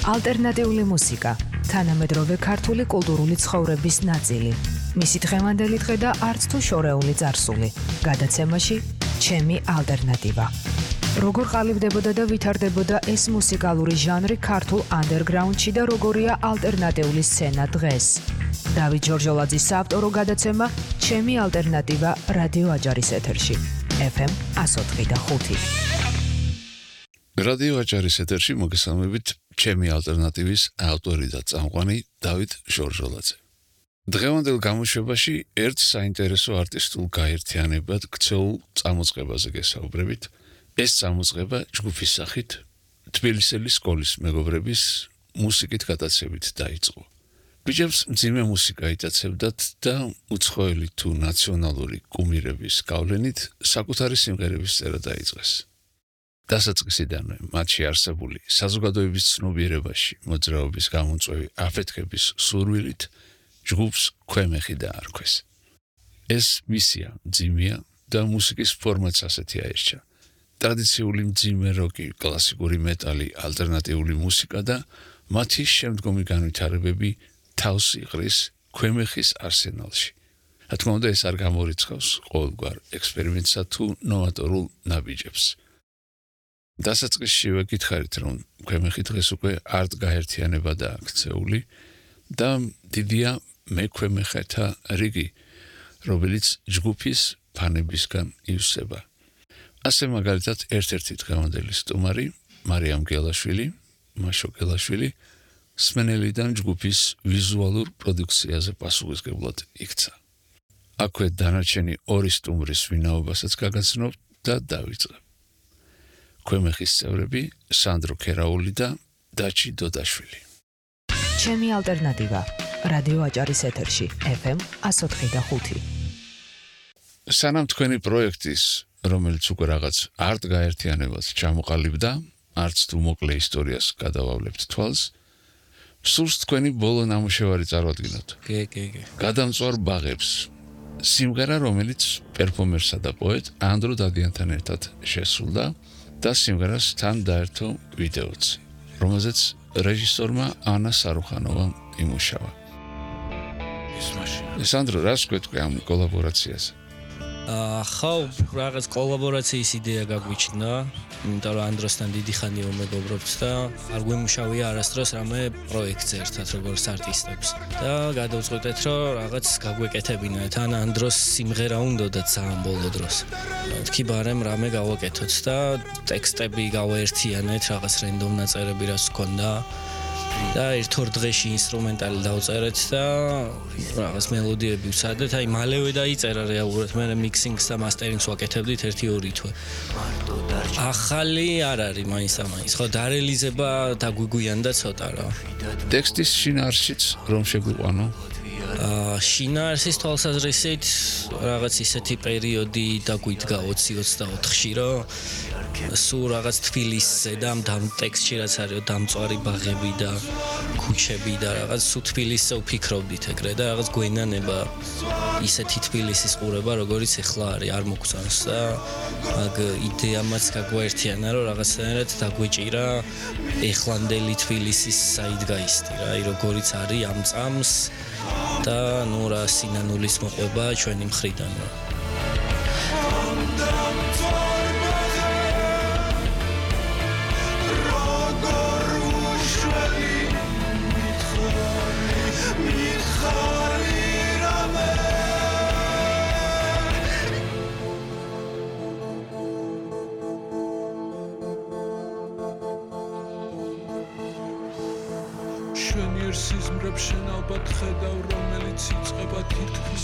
ალტერნატიული მუსიკა, თანამედროვე ქართული კულტურული ცხოვრების ნაწილი. მისი დღევანდელი დღე და არც თუ შორეული წარსული. გადაცემაში ჩემი ალტერნატივა. როგორ ყალიბდებოდა და ვითარდებოდა ეს მუსიკალური ჟანრი ქართულ ანდერგრაუნდში და როგორია ალტერნატიული სცენა დღეს. დავით ჯორჯოლაძის საავტორო გადაცემა ჩემი ალტერნატივა რადიო აჭარის ეთერში. FM 104.5. რადიო აჭარის ეთერში მოგესალმებით ჩემი ალტერნატივის ავტორი და წამყვანი დავით ჟორჟოლაძე. დღევანდელ გამოშვებაში ერთ საინტერესო არტისტულ გაერთიანებად ქცეულ წამოწყებაზე გესაუბრებით. ეს წამოწყება ჯგუფის სახით თბილისელი სკოლის მეგობრების მუსიკით გადაცემით დაიწყო. ბიჭებს მძიმე მუსიკა იტაცებდათ და უცხოელი თუ ნაციონალური კუმირების გავლენით საკუთარი სიმღერების წერა დაიწყეს. დასაწყისიდანვე მათში არსებული საზოგადოების ცნობიერებაში მოძრაობის გამომწვევი აფეთქების სურვილით ჯგუფს ქვემეხი დაარქვეს. ეს მისია მძიმეა და მუსიკის ფორმაც ასეთი აირჩა. ტრადიციული მძიმე როკი, კლასიკური მეტალი, ალტერნატიული მუსიკა და მათი შემდგომი განვითარებები თავს იყრის ქვემეხის არსენალში. რა თქმა უნდა, ეს არ გამორიცხავს ყოველგვარ ექსპერიმენტსა თუ ნოვატორულ ნაბიჯებს. დასაწყისშივე გითხარით, რომ ქვემეხი დღეს უკვე არტ გაერთიანებადაა ქცეული და დიდია მექვემეხეთა რიგი, რომელიც ჯგუფის ფანებისგან ივსება. ასე მაგალითად ერთ-ერთი დღევანდელი სტუმარი მარიამ გელაშვილი, მაშო გელაშვილი სმენელიდან ჯგუფის ვიზუალურ პროდუქციაზე პასუხისმგებლად იქცა. აქვე დანარჩენი ორი სტუმრის ვინაობასაც გაგაცნობთ და დავიწყებ. ქვემეხის წევრები სანდრო ქერაული და დაჩი დოდაშვილი. ჩემი ალტერნატივა რადიო აჭარის ეთერში FM 104.5. სანამ თქვენი პროექტის, რომელიც უკვე რაღაც არტ გაერთიანებას ჩამოყალიბდა, არც თუ მოკლე ისტორიას გადავავლებთ თვალს, სურს თქვენი ბოლო ნამუშევარი წარვადგინოთ. კი. გადამწვარ ბაღებს. სიმღერა, რომელიც პერფორმერსა და პოეტ ანდრო დადიანთან ერთად შესრულდა და სიმღერას თან დაერთო ვიდეოც, რომელზეც რეჟისორმა ანა სარუხანოვამ იმუშავა. სანდრო, რას გვეტყვი ამ კოლაბორაციაზე? ხო, რაღაც კოლაბორაციის იდეა გაგვიჩნდა, იმიტომ რომ ანდროსთან დიდი ხანი ვმეგობრობთ და არ გვიმუშავია არასდროს რამე პროექტზე ერთად როგორც არტისტებს. და გადავწყვეტეთ, რომ რაღაც გაგვეკეთებინათ, ან ანდროს სიმღერა უნდოდა ძალიან ბოლო დროს. თქვი ბარემ რამე გავაკეთოთ და ტექსტები გავაერთიანეთ, რაღაც რენდომ ნაწერები რაც ჰქონდა. და ერთ-ორ დღეში ინსტრუმენტალი დავწერეთ და რაღაც მელოდიები ვცადეთ, აი მალევე დაიწერა რეალურად, მე მიქსინგს და მასტერინგს ვაკეთებდით 1-2 თვე. ახალი არ არის მაინც, ხო, დარელიზება დაგვიგვიანდა ცოტა რა. ტექსტის შინაარსიც რომ შეგვიყვანო? შინაარსის თვალსაზრისით რაღაც ისეთი პერიოდი დაგვიდგა 20-24-ში, რომ სულ რაღაც თბილისზე და ამ ტექსტში რაც არის დამწვარი ბაღები და ქუჩები და რაღაც სულ თბილისზე ვფიქრობდით ეგრე და რაღაც გვენანება ისეთი თბილისის ყურება, როგორიც ეხლა არის, არ მოგწონს და მაგ იდეამაც გაგვაერთიანა, რომ რაღაცნაირად დაგვეჭირა ეხლანდელი თბილისის საიდგაისტი რა, როგორიც არის ამ წამს და ნუ რა სინანულის მოყვება ჩვენი მხრიდან რა. სიზმრებს შენ ალბათ ხედავ, რომელიც იწყება თითქმის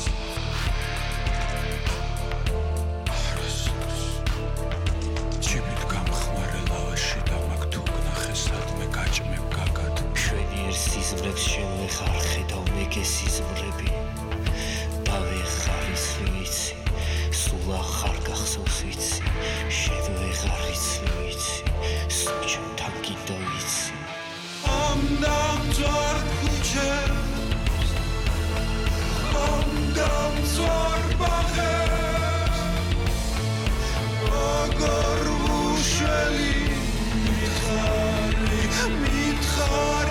ჩიმით გამხმარე ლავაში და მაგ თუ გნახესად მე გაჭმევ გაგად. შვენი ერთ სიზმრებს შენ ვეხარ ხედავ მეგე სიზმრები და ვეხარ ის ვიცი, სულ ახარ გახსოვს ვიცი, შენ ვეღარ იცი ვიცი, სულ ჩემთან კიდევ ვიცი. Damdzor kuchers, damdzor bagers, agor usheli mitkhari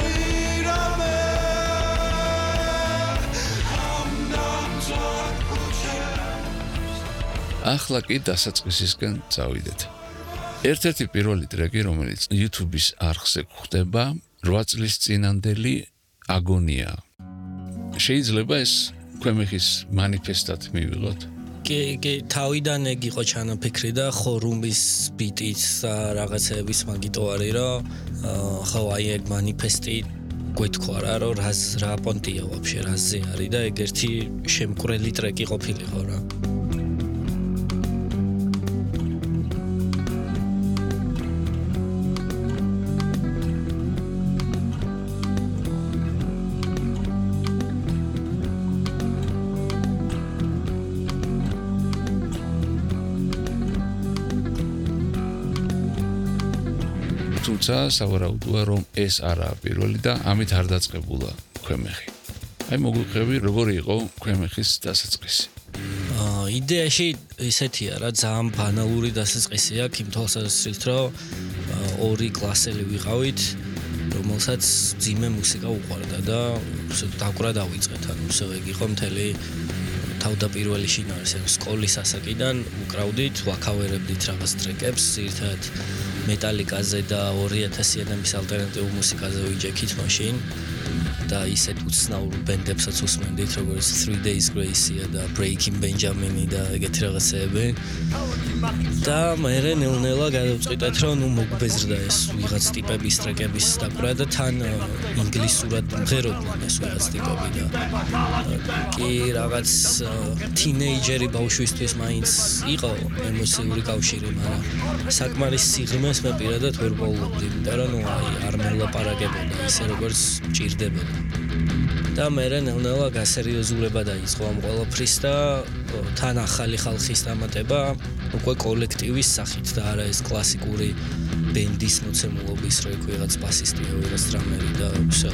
ახლა კი დასაწყისისკენ წავიდეთ. ერთ-ერთი პირველი ტრეკი, რომელიც YouTube-ის არხზე გვხვდება, 8 წლის წინანდელი აგონია. შეიძლება ეს ქვემეხის მანიფესტად მივიღოთ? კი, თავიდან ეგ იყო ჩანაფიქრი და ხორუმის ბიტის და რაღაცების მაგიტო არის, რომ ხო აი ეგ მანიფესტი გვეთქვა რა, რომ რა პონტია ვაფშე რაზე არის და ეგ ერთი შემკვრელი ტრეკი ყოფილიყო რა. თუმცა სავარაუდოა რომ ეს არაა პირველი და ამით არ დაწყებულა ქვემეხი. აი მოგვიყვები როგორი იყო ქვემეხის დასაწყისი. იდეაში ისეთია რა, ძალიან ბანალური დასაწყისი აქვს იმ თვალსაზრისით, რომ ორი კლასელი ვიყავით, რომელსაც ძიმე მუსიკა უყვარდა და დაკვრა დავიწყეთ, ანუ ისე ეგ იყო მთელი თავდაპირველი შინაარსი, სკოლის ასაკიდან უკრავდით, ვაკავერებდით რაღაც ტრეკებს, ერთად მეტალიკაზე და 2000-იანების ალტერნატიულ მუსიკაზე ვიჯექით მაშინ და ისეთ უცნაურ ბენდებსაც უსმენდით, როგორც 3 Days Grace-ია და Breaking Benjamin-ი და ეგეთი რაღაცეები. და მერე ნელ-ნელა გადავწყვიტეთ, რომ ნუ მოგვბეზრდა ეს ვიღაც ტიპების ტრეკების დაკვრა და თან ინგლისურად მღეროდნენ ეს ვიღაც ტიპები და კი რაღაც თინეიჯერი ბავშვისთვის მაინც იყო ემოციური კავშირი, მაგრამ საკმარის სიღრმეს მე პირადად ვერ პოულობდი, იმიტომ რომ ნუ აი არ მელაპარაკებოდა ისე როგორც ჭირდებოდა. და მერე ნელ-ნელა გასერიოზულება დაიწყო ამ ყველაფრის და თან ახალი ხალხის დამატება უკვე კოლექტივის სახით და არა ეს კლასიკური ბენდის მოცემულობის, რო იქ ვიღაც ბასისტია, ვიღაც დრამერი და всё.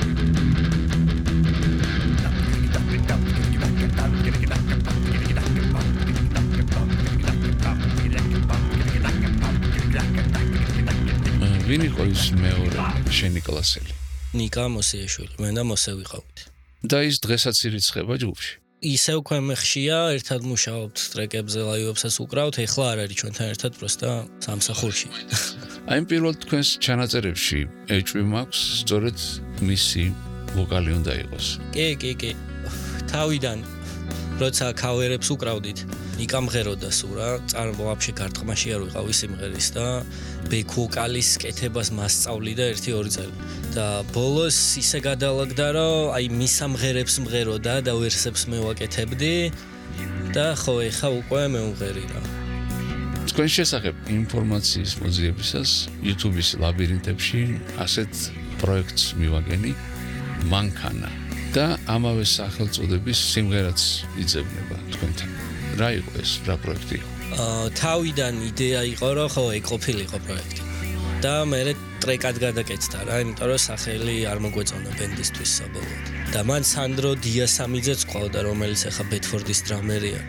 ვინ იყო ის მეორე შენი კლასელი? ნიკა მოსიაშვილი, მე და მოსე ვიყავით. და ის დღესაც ირიცხება ჯგუფში? ისევ ქვემეხშია, ერთად მუშაობთ ტრეკებზე, ლაივებსაც უკრავთ, ეხლა არ არის ჩვენთან ერთად პროსტა სამსახურში. აი პირველ თქვენს ჩანაწერებში ეჭვი მაქვს, სწორედ მისი ვოკალი უნდა იყოს. კი. თავიდან როცა კავერებს უკრავდით, ნიკა მღეროდა სულ რა, ვაფშე გარტყმაში არ ვიყავი სიმღერის და ბექ ვოკალის კეთებას მასწავლიდა 1-2 წელი. და ბოლოს ისე გადალაგდა, რომ აი მის ამღერებს მღეროდა და ვერსებს მე ვაკეთებდი და ხო ეხა უკვე მე ვღერი რა. თქვენ შესახებ ინფორმაციის მოძიებისას YouTube-ის ლაბირინთებში ასეთ პროექტს მივაგენი მანქანა და ამავე სახელწოდების სიმღერაც იძებნება თქვენთან. რა იყო ეს, რა პროექტი იყო? თავიდან იდეა იყო, რომ ხო ეგ ყოფილიყო პროექტი. და მე ტრეკად გადაკეთდა რა, იმიტომ რომ სახელი არ მოგვეწონა ბენდისთვის საბოლოოდ. და მან სანდრო დიასამიძეც ყავდა, რომელიც ახლა ბედფორდის დრამერია.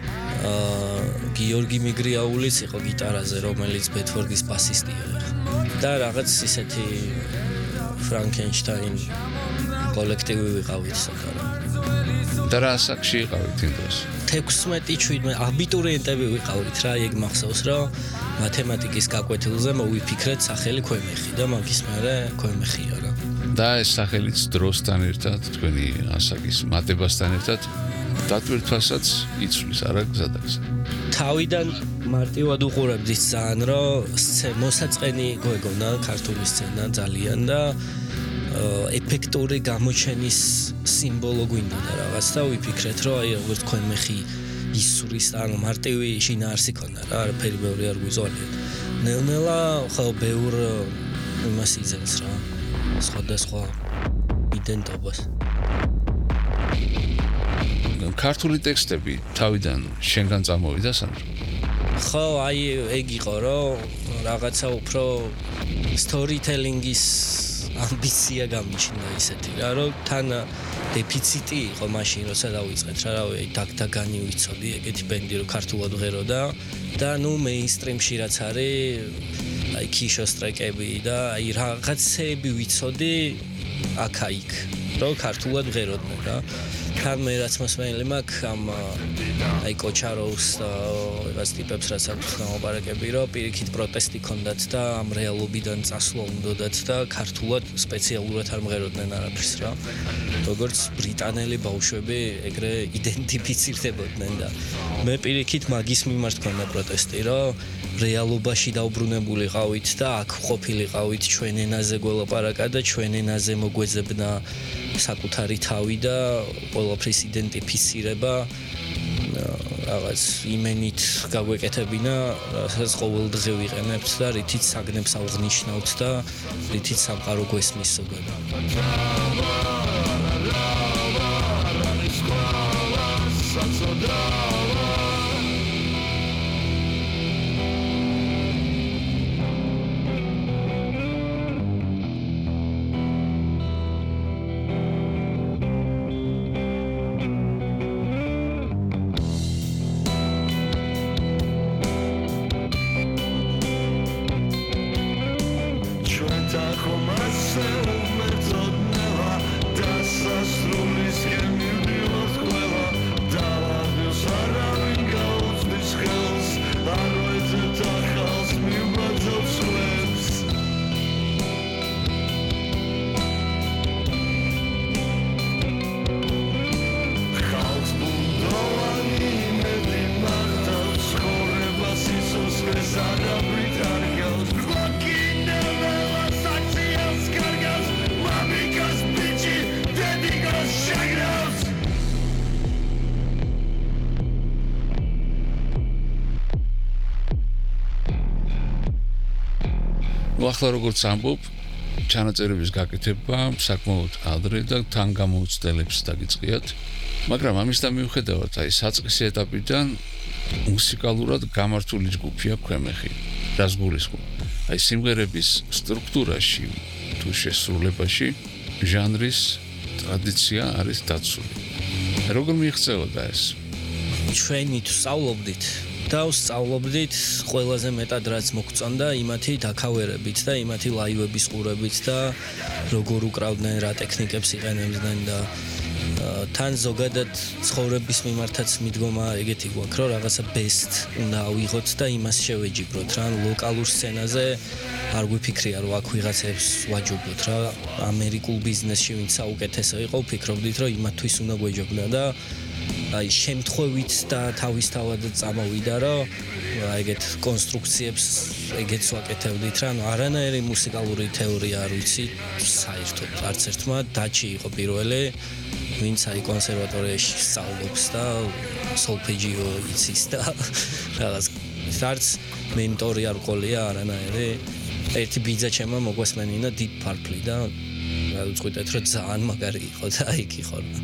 გიორგი მიგრიაულიც იყო გიტარაზე, რომელიც ბედფორდის ბასისტია. და რაღაც ისეთი Frankenstein კოლექტივი ვიყავით საკარა. და რა ასაკში იყავით იმ დროს? 16-17 აბიტურიენტები ვიყავით რა, ეგ მახსოვს, რომ მათემატიკის გაკვეთილზე მოვიფიქრეთ სახელი ქვემეხი და მაგის მერე ქვემეხია რა. და ეს სახელიც დროსთან ერთად, თქვენი ასაკის მატებასთან ერთად დატვირთვასაც იცვლის არა გზადაგზა. თავიდან მარტივად უყურებდი ძალიან, რომ მოსაწყენი გვეგონა ქართული სცენა ძალიან და ეფექტური გამოჩენის სიმბოლო გვინდოდა რაღაც და ვიფიქრეთ, რომ აი როგორც ქვემეხი ისურის ანუ მარტივი შინაარსი ქონდა რა, არაფერი ბევრი არ გვიწოლია. ნელ-ნელა ხო ბევრ იმას იძენს რა, სხვადასხვა იდენტობას. ქართული ტექსტები თავიდან შენგან წამოვიდა სანდრო? ხო, აი ეგ იყო, რომ რაღაცა უფრო storytelling-ის ამბიცია გამიჩნდა ისეთი რა, რომ თან დეფიციტი იყო მაშინ, როცა დავიწყეთ რა, რავი, დაგდაგანი ვიცოდი, ეგეთი ბენდი რო ქართულად ღეროდა და ნუ მეინსტრიმში რაც არის, აი ქიშოს ტრეკები და აი რაღაცეები ვიცოდი აქა-იქ, რო ქართულად ღეროდნენ რა. თან მე რაც მოსმენილი მაქვს ამ აი კოჩაროვს და რაღაც ტიპებს რაც აქვს გამოპარაკები რომ პირიქით პროტესტი ქონდათ და ამ რეალობიდან წასვლა უნდათ და ქართულად სპეციალურად არ მღეროდნენ არაფერს რა როგორც ბრიტანელი ბავშვები ეგრე იდენტიფიცირდებოდნენ და მე პირიქით მაგის მიმართ ქონდა პროტესტი რომ რეალობაში დაუბრუნებულიყავით და აქ ყოფილიყავით ჩვენ ენაზე გველაპარაკა და ჩვენ ენაზე მოგვეძებნა საკუთარი თავი და ყველაფრის იდენტიფიცირება რაღაც იმენით გაგვეკეთებინა რასაც ყოველდღე ვიყენებთ და რითიც საგნებს ავღნიშნავთ და რითიც სამყარო გვესმის ზოგადად ახლა როგორც ამბობ, ჩანაწერების გაკეთება საკმაოდ ადრე და თან გამოუცდელებს დაგიწყიათ, მაგრამ ამისთან მიუხედავად, აი საწყისი ეტაპიდან მუსიკალურად გამართული ჯგუფია ქვემეხი, რას გულისხმობ. აი სიმღერების სტრუქტურაში თუ შესრულებაში ჟანრის ტრადიცია არის დაცული. როგორ მიიღწეოდა ეს? ჩვენი თუ სწავლობდით და ვსწავლობდით ყველაზე მეტად რაც მოგწონდა იმათი დაქავერებით და იმათი ლაივების ყურებით და როგორ უკრავდნენ რა ტექნიკებს იყენებდნენ და თან ზოგადად ცხოვრების მიმართაც მიდგომა ეგეთი გვაქვს რომ რაღაცა best უნდა ავიღოთ და იმას შევეჯიბროთ რა ლოკალურ სცენაზე არ გვიფიქრია რომ აქ ვიღაცებს ვაჯობოთ რა ამერიკულ ბიზნესში ვინც საუკეთესო იყო ვფიქრობდით რომ იმათთვის უნდა გვეჯობნა და აი შემთხვევით და თავისთავად წამოვიდა რომ ეგეთ კონსტრუქციებს ეგეთს ვაკეთებდით რა ანუ არანაირი მუსიკალური თეორია არ ვიცი საერთოდ არც ერთმა დაჩი იყო პირველი ვინც აი კონსერვატორიაში სწავლობს და სოლფეჯიო იცის და რაღაც არც მენტორი არ ყოლია არანაირი ერთი ბიძა ჩემმა მოგვესმენინა Deep Purple და რა ვწყვიტეთ რომ ძალიან მაგარი იყო და იქ იყო რა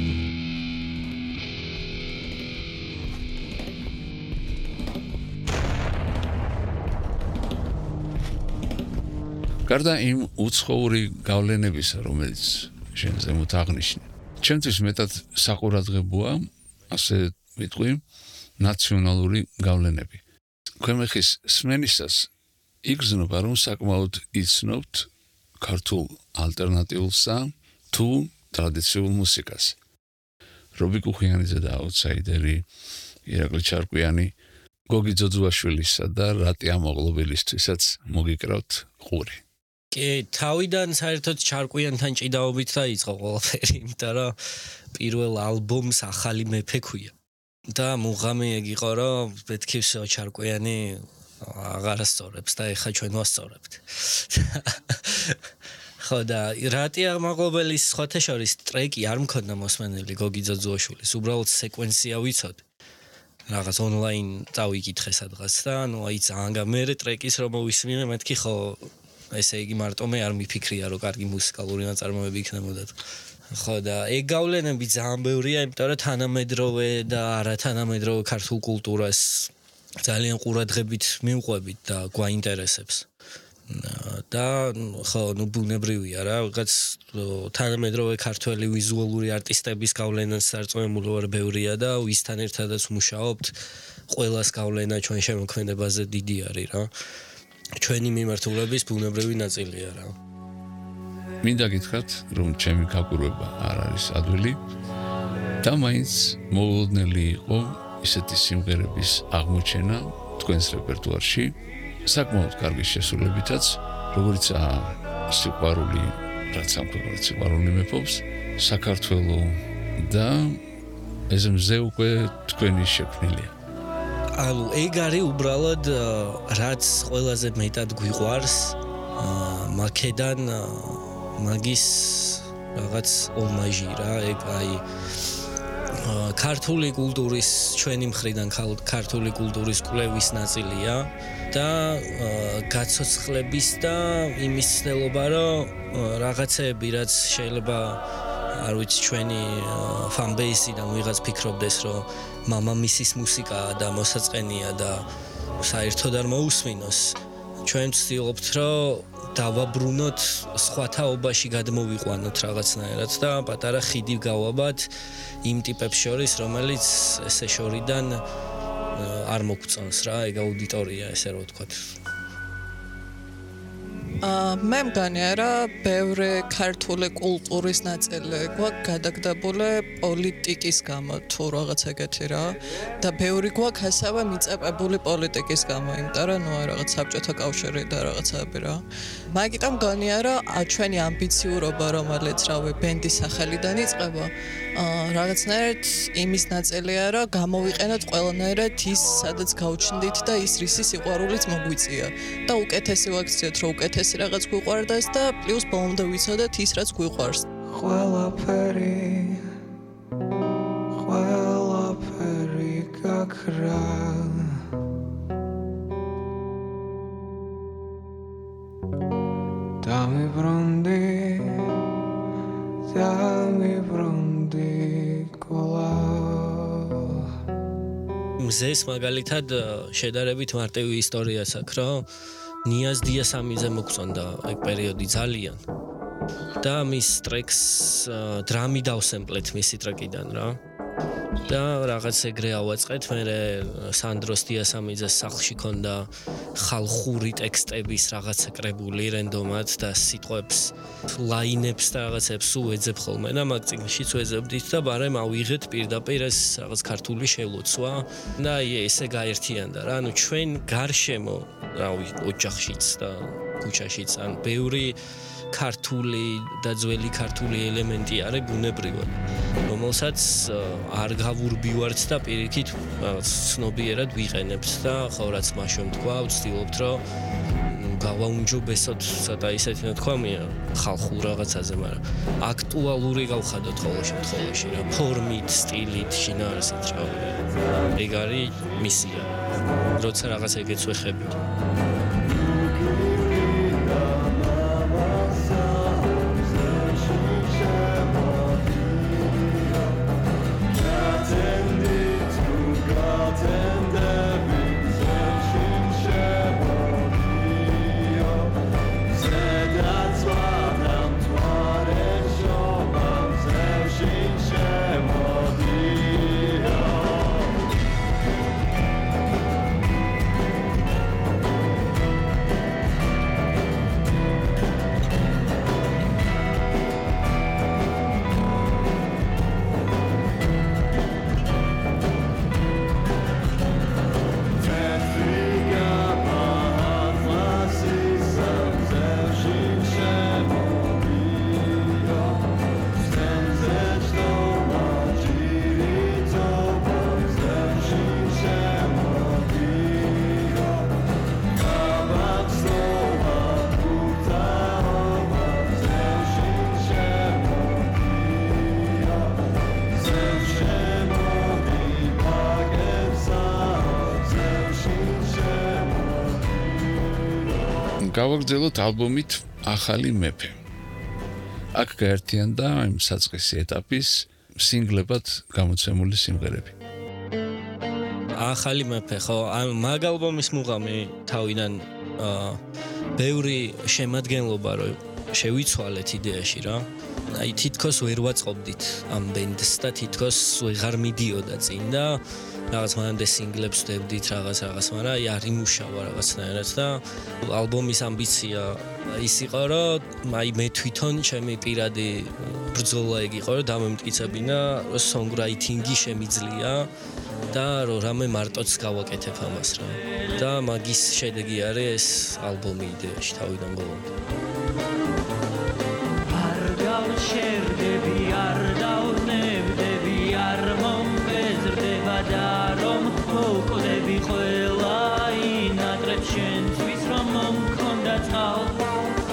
გარდა იმ უცხოური გავლენებისა, რომელიც შენ ზემოთ აღნიშნე. ჩემთვის მეტად საყურადღებოა, ასე ვიტყვი, ნაციონალური გავლენები. ქვემეხის სმენისას იგრძნობა, რომ საკმაოდ იცნობთ ქართულ ალტერნატიულსა თუ ტრადიციულ მუსიკას. რობი კუხიანიძე და აუტსაიდერი, ირაკლი ჩარკვიანი, გოგი ძოძუაშვილისა და რატი ამოღლობილისთვისაც მოგიკრავთ ყური. კი, თავიდან საერთოდ ჩარკვიანთან ჭიდაობით დაიწყო ყველაფერი, იმიტომ რომ პირველ ალბომს ახალი მეფე ქვია. და მუღამი ეგ იყო, რომ მეთქი всё ჩარკვიანი აღარ ასწორებს და ეხა ჩვენ ვასწორებთ. ხო და რატი ამოღლობილის სხვათა შორის ტრეკი არ მქონდა მოსმენელი გოგი ძოძუაშვილის, უბრალოდ სეკვენცია ვიცოდი. რაღაც ონლაინ წავიკითხე სადღაც და ნუ აი ძალიან მე ტრეკის რომ მოვისმინე მეთქი ხო ესე იგი მარტო მე არ მიფიქრია რომ კარგი მუსიკალური ნაწარმოები იქნებოდა. ხო და ეგ გავლენები ძალიან ბევრია, იმიტომ რომ თანამედროვე და არათანამედროვე ქართულ კულტურას ძალიან ყურადღებით მივყვებით და გვაინტერესებს. და ხო, ნუ ბუნებრივია რა, რაღაც თანამედროვე ქართველი ვიზუალური არტისტების გავლენაც სარწმუნოებული ვარ ბევრია და ვისთან ერთადაც ვმუშაობთ, ყველას გავლენა ჩვენ შემოქმედებაზე დიდი არის რა. ჩვენი მიმართულების ბუნებრივი ნაწილია რა. მინდა გითხრათ, რომ ჩემი გაკვირვება არ არის ადვილი. და მაინც მოულოდნელი იყო ისეთი სიმღერების აღმოჩენა თქვენს რეპერტუარში, საკმაოდ კარგი შესრულებითაც, როგორიცაა სიყვარული, რაც ამ ქვეყანაში სიყვარული მეფობს, საქართველო და ეს მზე უკვე თქვენი შექმნილია. ანუ ეგ არის უბრალოდ რაც ყველაზე მეტად გვიყვარს მაკედან მაგის რაღაც ომაჟი რა, ეგ აი ქართული კულტურის ჩვენი მხრიდან ქართული კულტურის კვლევის ნაწილია და გაცოცხლების და იმის ცდელობა რომ რაღაცეები რაც შეიძლება არ ვიცი ჩვენი ფანბეისიდან ვიღაც ფიქრობდეს რომ მამამისის მუსიკაა და მოსაწყენია და საერთოდ არ მოусმინოს ჩვენ ვცდილობთ რომ დავაბრუნოთ სხვა თაობაში გადმოვიყვანოთ რაღაცნაირად და პატარა ხიდი გავაბათ იმ ტიპებს შორის რომელიც ესე შორიდან არ მოგწონს რა ეგ აუდიტორია ესე რო ვთქვათ მე მგონია რომ ბევრი ქართული კულტურის ნაწილი გვაქვს გადაგდებული პოლიტიკის გამო თუ რაღაც ეგეთი რა და ბევრი გვაქვს ასევე მიწებებული პოლიტიკის გამო იმიტომ რომ ნუ რაღაც საბჭოთა კავშირი და რაღაცები რა მაგიტომ მგონია რომ ჩვენი ამბიციურობა რომელიც რავი ბენდის სახელიდან იწყება რაღაცნაირად იმის ნაწილია რომ გამოვიყენოთ ყველანაირად ის სადაც გავჩნდით და ის რისი სიყვარულიც მოგვიწია და უკეთესი ვაქციოთ რომ უკეთესი რაღაც გვიყვარდეს და პლუს ბოლომდე ვიცოდეთ ის რაც გვიყვარს ყველაფერი გაქრა დამიბრუნდი კოლა მზეს მაგალითად შედარებით მარტივი ისტორიაც აქვს რომ ნიაზ დიასამიძე მოგწონდა ეგ პერიოდი ძალიან და მის ტრეკს დრამი დავსემპლეთ მისი ტრეკიდან რა და რაღაც ეგრე ავაწყეთ მე სანდროს დიასამიძეს სახლში ქონდა ხალხური ტექსტების რაღაცა კრებული რენდომად და სიტყვებს ლაინებს და რაღაცებს უეძებ ხოლმე და მაგ წიგნშიც ვეძებდით და ბარემ ავიღეთ პირდაპირ ეს რაღაც ქართული შელოცვა და ესე გაერთიანდა რა ანუ ჩვენ გარშემო რავი ოჯახშიც და ქუჩაშიც ან ბევრი ქართული და ძველი ქართული ელემენტი არის ბუნებრივად რომელსაც არ გავურბივართ და პირიქით ცნობიერად ვიყენებთ და ხო რაც მაშინ თქვა ვცდილობთ რომ გავაუნჯობესოთ ცოტა ისეთი ნათქვამია ხალხურ რაღაცაზე მაგრამ აქტუალური გავხადოთ ყოველ შემთხვევაში რა ფორმით სტილით შინაარსით რა ეგ არის მისია როცა რაღაც ეგეც ვეხებით გავაგრძელოთ ალბომით ახალი მეფე. აქ გაერთიანდა იმ საწყისი ეტაპის სინგლებად გამოცემული სიმღერები. ახალი მეფე ხო მაგ ალბომის მუღამი თავიდან ბევრი შემადგენლობა რო შევიცვალეთ იდეაში რა. აი თითქოს ვერ ვაწყობდით ამ ბენდს და თითქოს ვეღარ მიდიოდა წინ და რაღაც მანამდე სინგლებს ვდებდით რაღაც, მაგრამ აი არ იმუშავა რაღაცნაირად და ალბომის ამბიცია ის იყო, რომ აი მე თვითონ ჩემი პირადი ბრძოლა ეგ იყო, რომ დამემტკიცებინა, რომ songwriting-ი შემიძლია და რომ რამე მარტოც გავაკეთებ ამას რა. და მაგის შედეგი არის ეს ალბომი იდეაში თავიდან ბოლომდე. არ გავშერდები, არ დავნებდები, არ მომბეზრდება და რომ მოკვდები ყველა ინატრებს შენთვის რომ მომქონდა წყალ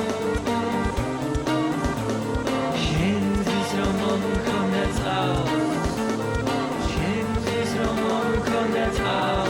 შენთვის რომ მომქონდა წყალ შენთვის რომ მომქონდა წყალ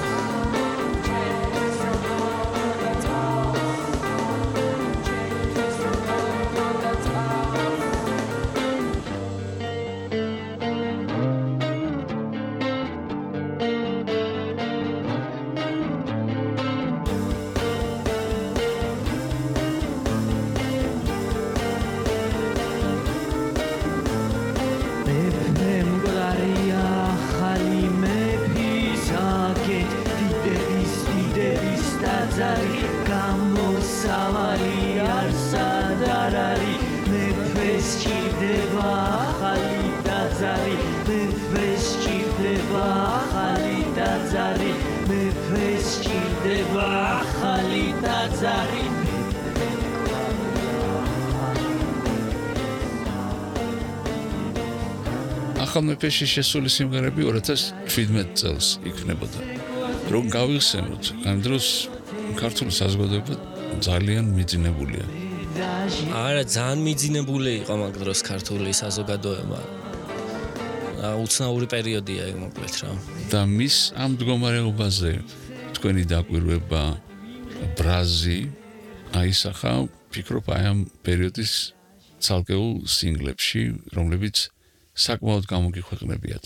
ახალ მეფეში შესული სიმღერები 2017 წელს იქნებოდა. რომ გავიხსენოთ, ამ დროს ქართული საზოგადოება ძალიან მიძინებულია. არა, ძალიან მიძინებული იყო მაგ დროს ქართული საზოგადოება. უცნაური პერიოდია ეგ მოკლედ რა. და მის ამ მდგომარეობაზე თქვენი დაკვირვება ბრაზი აისახა, ფიქრობ აი ამ პერიოდის ცალკეულ სინგლებში, რომლებიც საკმაოდ გამოგიქვეყნებიათ.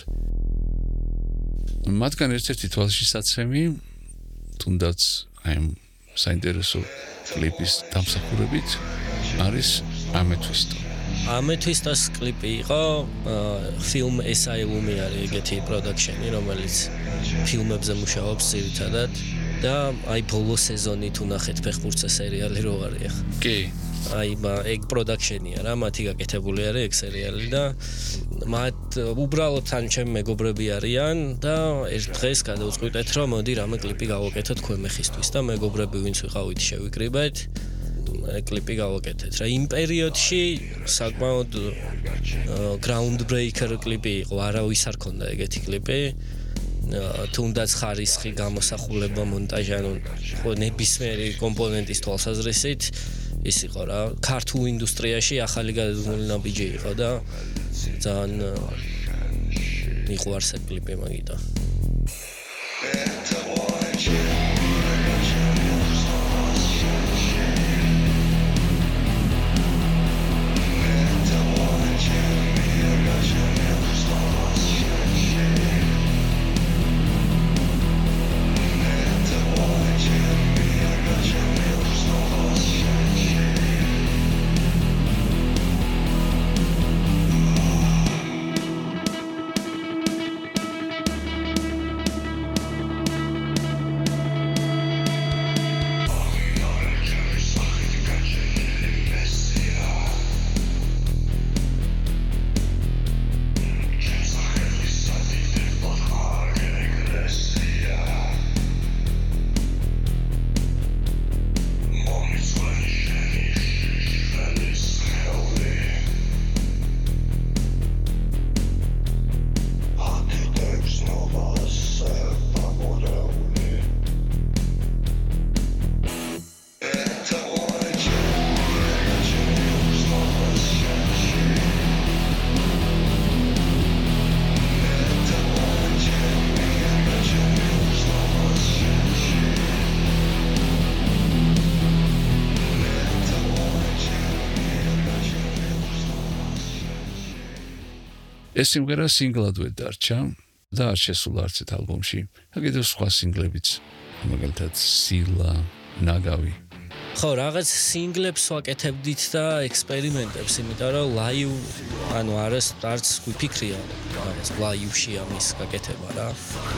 მათგან ერთ-ერთი თვალშისაცემი, თუნდაც აი ამ საინტერესო კლიპის დამსახურებით არის ამეთვისტო. ამეთვისტოს კლიპი იყო ფილმ Asylum-ი არის ეგეთი პროდაქშენი, რომელიც ფილმებზე მუშაობს ძირითადად და აი ბოლო სეზონით უნახეთ ფეხბურთის სერიალი რო არის. კი. აი ეგ პროდაქშენია რა, მათი გაკეთებული არის ეგ სერიალი და მათ უბრალოდ თან ჩემი მეგობრები არიან და ერთ დღეს გადავწყვიტეთ რომ მოდი რამე კლიპი გავაკეთოთ ქვემეხისთვის და მეგობრები ვინც ვიყავით შევიკრიბეთ კლიპი გავაკეთეთ რა. იმ პერიოდში საკმაოდ ground breaker კლიპი იყო, არავის არ ქონდა ეგეთი კლიპი. თუნდაც ხარისხი, გამოსახულება, მონტაჟი, ანუ ხო ნებისმიერი კომპონენტის თვალსაზრისით ის იყო რა. ქართულ ინდუსტრიაში ახალი გადადგმული ნაბიჯი იყო და ძალიან მიყვარს ეს კლიპი მაგიტო. ეს სიმღერა სინგლადვე დარჩა და არ შესულა არც ერთ ალბომში. და კიდევ სხვა სინგლებიც, მაგალითად სილა, ნაგავი. ხო, რაღაც სინგლებს ვაკეთებდით და ექსპერიმენტებს, იმიტომ რომ ლაივ, ანუ არც გვიფიქრია რაღაც ლაივში ამის გაკეთება რა.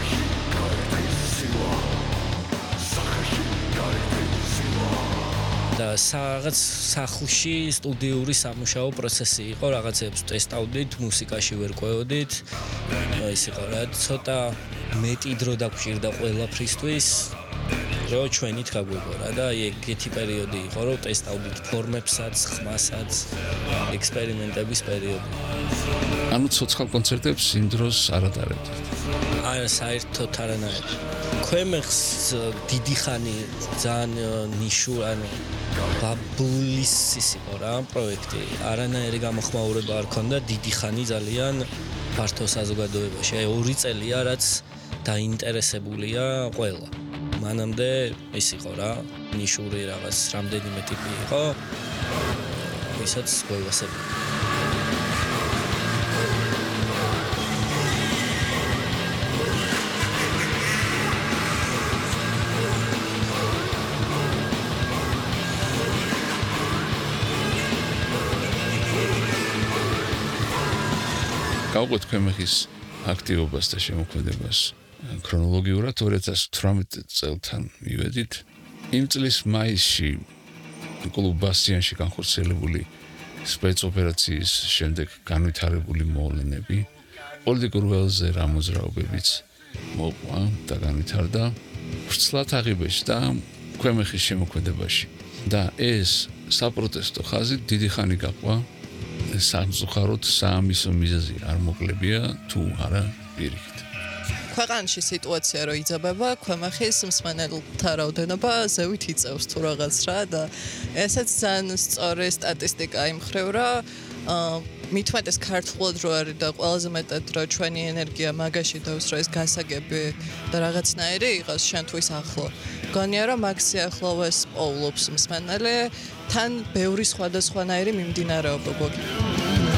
და რაღაც სახლში სტუდიური სამუშაო პროცესი იყო, რაღაცებს ტესტავდით, მუსიკაში ვერ ყვეოდით. ის იყო რა, ცოტა მეტი დრო დაგვჭირდა ყველაფრისთვის, რომ ჩვენით გაგვეგორა და ეგეთი პერიოდი იყო, რომ ტესტავდით ფორმებსაც, ხმასაც, ექსპერიმენტების პერიოდი. ანუ ცოცხალ კონცერტებს იმ დროს არ ატარებდით. არა, საერთოდ არანაირად. ქვემეხს დიდი ხანი ძალიან ანუ ბაბულის ის იყო რა პროექტი. არანაირი გამოხმაურება არ ქონდა დიდი ხანი ძალიან ფართო საზოგადოებაში. აი 2 წელია რაც დაინტერესებულია ყველა. მანამდე ის იყო რა, ნიშური რაღაც რამდენიმე ტიპი იყო. ისაც გვევასებდა. გავყვეთ ქვემეხის აქტივობას და შემოქმედებას. ქრონოლოგიურად 2018 წელთან მივედით. იმ წლის მაისში კლუბ ბასტიანში განხორციელებული სპეცოპერაციის შემდეგ განვითარებული მოვლენები, პოლიტიკურ ველზე რა მოძრაობებიც მოყვა და განვითარდა ვრცლად აღიბეჭდა და ქვემეხის შემოქმედებაში. და ეს საპროტესტო ხაზი დიდი ხანი გაყვა. სამწუხაროდ საამისო მიზეზი არ მოკლებია თუ არა პირიქით. ქვეყანაში სიტუაცია რო იძაბება, ქვემეხის მსმენელთა რაოდენობა ზევით იწევს თუ რაღაც რა და ესეც ძალიან სწორი სტატისტიკა იმ მხრივ რა მithumetes ქართულად რო არის და ყველაზე მეტად რო ჩვენი ენერგია მაგაში დავს რა ეს გასაგები და რაღაცნაირი იყოს შენთვის ახლო. გონია რომ მაგ სიახლოვეს პოულობს მსმენელი თან ბევრი სხვადასხვანაირი მიმდინარეობა გვაქვს.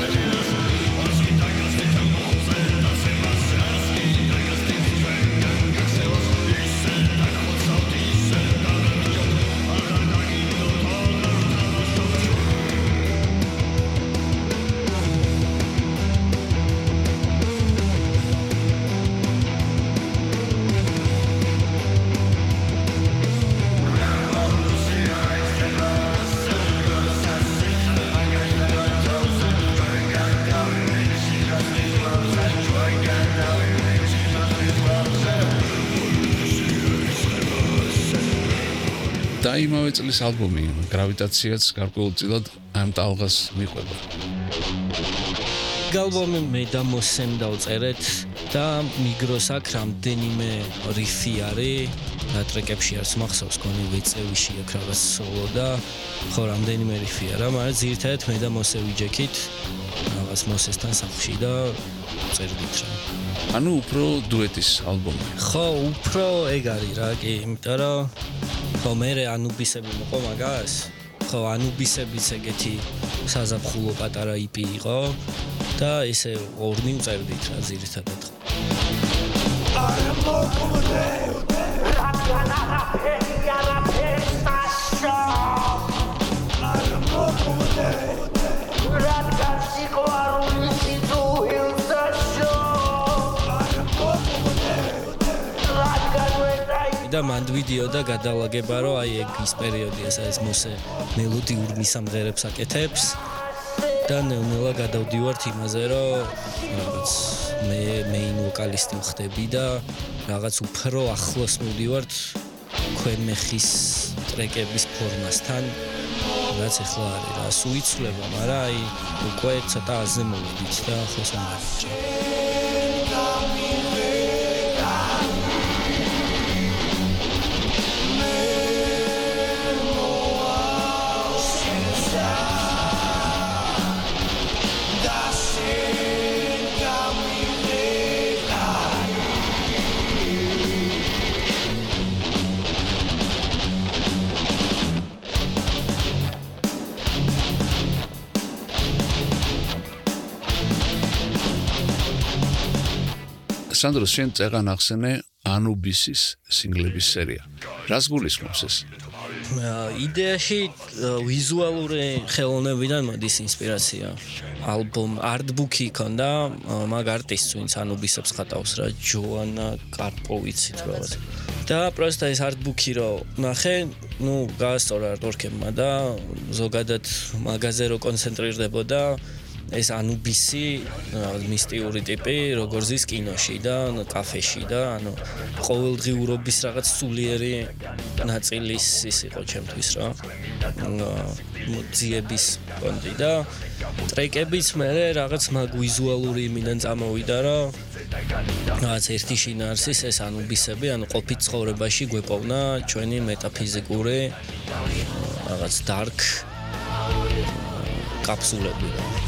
და იმავე წლის ალბომი გრავიტაციაც გარკვეულწილად ამ ტალღას მიყვება. ალბომი მე და მოსემ დავწერეთ და მიგროს აქ რამდენიმე რიფი არის და ტრეკებში არც მახსოვს კონი ვეწევიში აქ რაღაც სოლო და ხო რამდენიმე რიფია რა, მაგრამ ძირითადად მე და მოსე ვიჯექით რაღაც მოსესთან სახლში და წერდით რა. ანუ უფრო დუეტის ალბომი. ხო, უფრო ეგ არის რა, კი, იმიტომ რომ ხო მე ანუბისები მოყვა მაგას. ხო, ანუბისებიც ეგეთი საზაფხულო პატარა იპი იყო და ესე ორნი უწერდით რა ძირითადად. არ მოგვდე რადგან არაფერი არაფერსაშო არ მოგვდე რადგან სიყვარული სიტუილსაშო არ მოგვდე რადგან და მანდ ვიდეო და გადალაგება რომ აი ეგ ის პერიოდია სადაც მოსე მელოდიურ მისამღერებს აკეთებს და ნელა გადავდივართ იმაზე რომ რაღაც მე მეინ ვოკალისტი ვხდები და რაღაც უფრო ახლოს მივდივართ ქვემეხის ტრეკების ფორმასთან რაც ახლა არის რა სუიცვლება მაგრამ აი უკვე ცოტა აზე მოვიდით და ახლოს მოვიდით სანდრო, შენ წეგან ახსენე ანუბისის სინგლების სერია. რას გულისხმობს ეს? იდეაში ვიზუალური ხელოვნებიდან მოდის ინსპირაცია. ალბომ artbook-ი ქონდა მაგ არტისტს, ვინც ანუბისებს ხატავს რა, ჯოანა კარპოვიცით რაღაც. და პროსტა ეს artbook-ი რო ნახე, გაასწორა არტვორკებმა და ზოგადად მაგაზე რო კონცენტრირდებოდა ეს ანუბისი, მისტიური ტიპი, როგორც ის კინოში და კაფეში და ყოველდღიურობის რაღაც სულიერი ნაწილის ის იყო ჩემთვის რა. ძიების პონტი და ტრეკებიც მე რაღაც მაგ ვიზუალური იმიდან წამოვიდა რომ რაღაც ერთი შინაარსის ეს ანუბისები, ყოფით ცხოვრებაში გვეპოვნა ჩვენი მეტაფიზიკური რაღაც dark კაფსულები.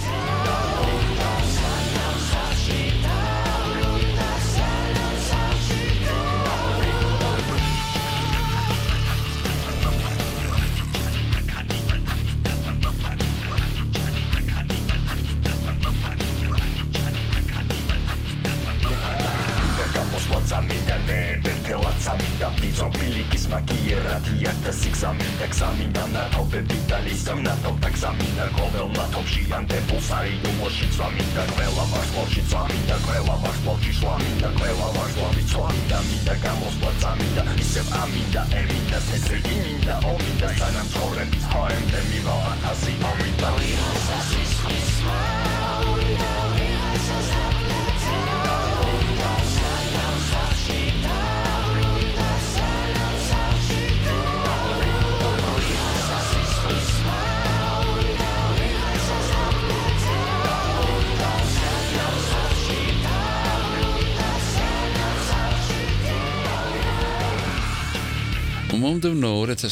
მომდევნო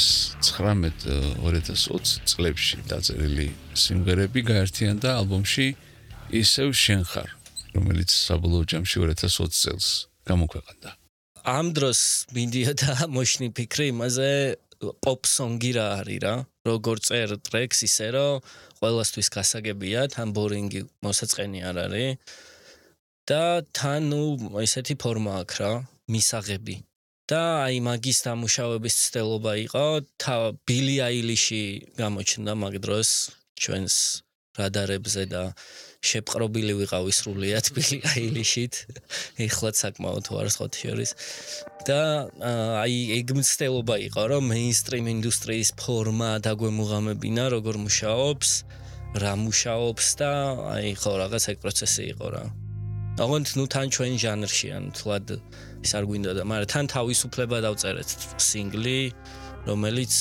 2019-2020 წლებში დაწერილი სიმღერები გაერთიანდა ალბომში ისევ შენ ხარ, რომელიც საბოლოო ჯამში 2020 წელს გამოქვეყნდა. ამ დროს მინდიოდა მოშნი ფიქრი იმაზე pop song-ი რა არის რა, როგორ წერ ტრეკს ისე რომ ყველასთვის გასაგებია, თან ბორინგი მოსაწყენი არ არის და თან ესეთი ფორმა აქვს რა, მისაღები. და აი მაგის დამუშავების ცდელობა იყო, ბილი აილიში გამოჩნდა მაგ დროს ჩვენს რადარებზე და შეპყრობილი ვიყავი სრულიად ბილი აილიშით. ეხლაც საკმაოდ ვარ სხვათა შორის. და აი ეგ ცდელობა იყო, რომ მეინსტრიმ ინდუსტრიის ფორმა დაგვემუღამებინა, როგორ მუშაობს, რა მუშაობს და აი ხო რაღაც ეგ პროცესი იყო რა. აღონთ თან ჩვენ ჟანრში ან თლად ის არ გვინდა და მაგრამ თან თავისუფლება დავწერეთ სინგლი, რომელიც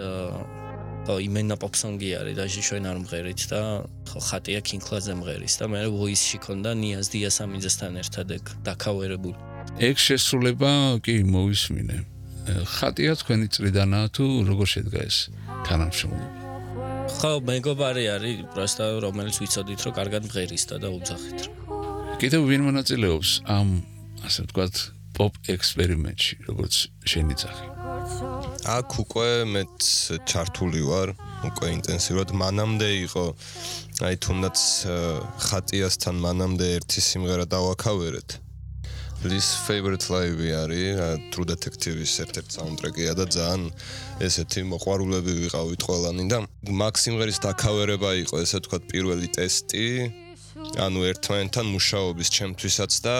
იმენა pop song-ი არის და ჩვენ არ მღერით და ხო ხატია კინკლაძე მღერის და მე voice-ში ქონდა ნიაზ დიასამინძესთან ერთად ეგ დაკავერებული. ეგ შესრულება კი მოვისმინე. ხატია თქვენი წრიდანაა თუ როგორ შედგა ეს თანამშრომლობა? ხო, მეგობარი არის პროსტა რომელიც ვიცოდით რომ კარგად მღერის და უძახით. კიდევ ვინ მონაწილეობს ამ ასე ვთქვათ pop ექსპერიმენტში, როგორც შენი ძახი? აქ უკვე მეც ჩართული ვარ, უკვე ინტენსიურად. მანამდე იყო, აი თუნდაც ხატიასთან მანამდე ერთი სიმღერა დავაკავერეთ. This favorite live-ი არის True Detective-ის ერთ-ერთი საუნდტრეკია და ძალიან ესეთი მოყვარულები ვიყავით ყველანი და მაგ სიმღერის დაკავერება იყო, ესე ვთქვათ, პირველი ტესტი. ერთმანეთთან მუშაობის ჩემთვისაც და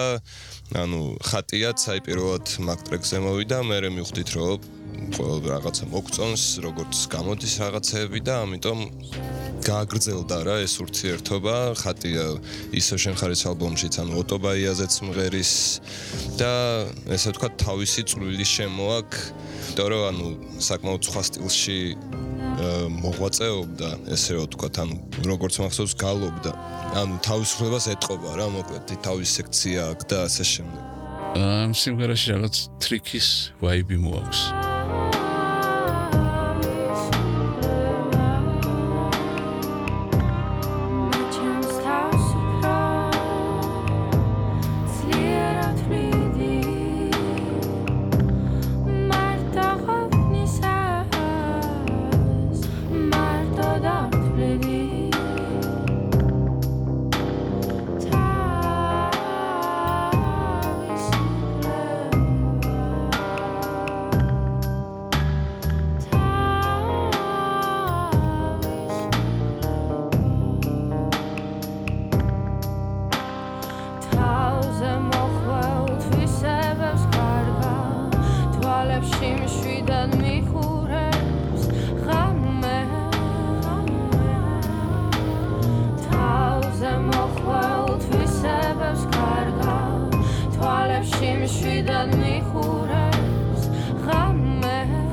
ხატიაც აი პირველად მაგ ტრეკზე მოვიდა, მე მივხვდით რომ რაღაცა მოგწონს, როგორც გამოდის რაღაცები და ამიტომ გააგრძელდა რა ეს ურთიერთობა. ხატია ისო შენ ხარის ალბომშიც ოტობაიაზეც მღერის და ესე ვთქვათ თავისი წვლილი შემოაქვს, იმიტომ რომ საკმაოდ სხვა სტილში მოღვაწეობდა, ესე რომ ვთქვათ, როგორც მახსოვს გალობდა. თავისუფლებას ეტყობა რა, მოკლედ თავის სექცია აქვს და ასე შემდეგ. ამ სიმღერაში რაღაც ტრიკის ვაიბი მოაქვს. შვიდად მიხურებს ღამე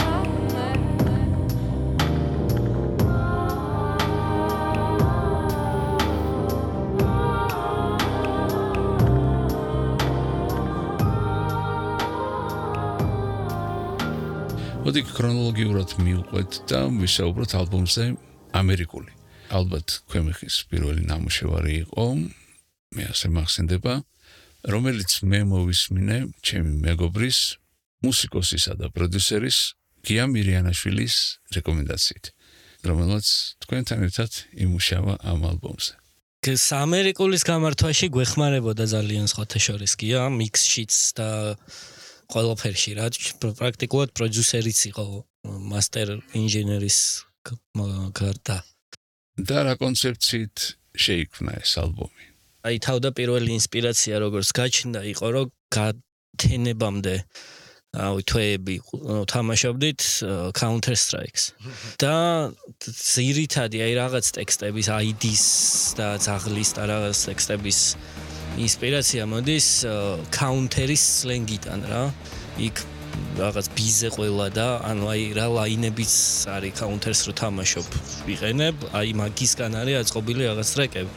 მოდი ქრონოლოგიურად მივყვეთ და ვისაუბროთ ალბომზე ამერიკული. ალბათ ქვემეხის პირველი ნამუშევარი იყო, მე ასე მახსენდება, რომელიც მე მოვისმინე ჩემი მეგობრის, მუსიკოსისა და პროდიუსერის გია მირიანაშვილის რეკომენდაციით, რომელიც თქვენთან ერთად იმუშავა ამ ალბომზე. ამერიკულის გამართვაში გვეხმარებოდა ძალიან სხვათა შორის გია, მიქსშიც და ყველაფერში რა, პრაქტიკულად პროდიუსერიც იყო, მასტერ ინჟინერის გარდა. და რა კონცეფციით შეიქმნა ეს ალბომი? აი თავდაპირველი ინსპირაცია როგორც გაჩნდა იყო რომ გათენებამდე თვეები თამაშობდით Counter Strikes და ზირითადი აი რაღაც ტექსტების ID-ს და ძაღლის და რაღაც ტექსტების ინსპირაცია მოდის Counter-ის სლენგიდან რა იქ რაღაც ბიზე ყველა და ანუ აი რა ლაინებიც არის Counter-ს რო თამაშობ ვიყენებ აი მაგისგან არის აწყობილი რაღაც ტრეკები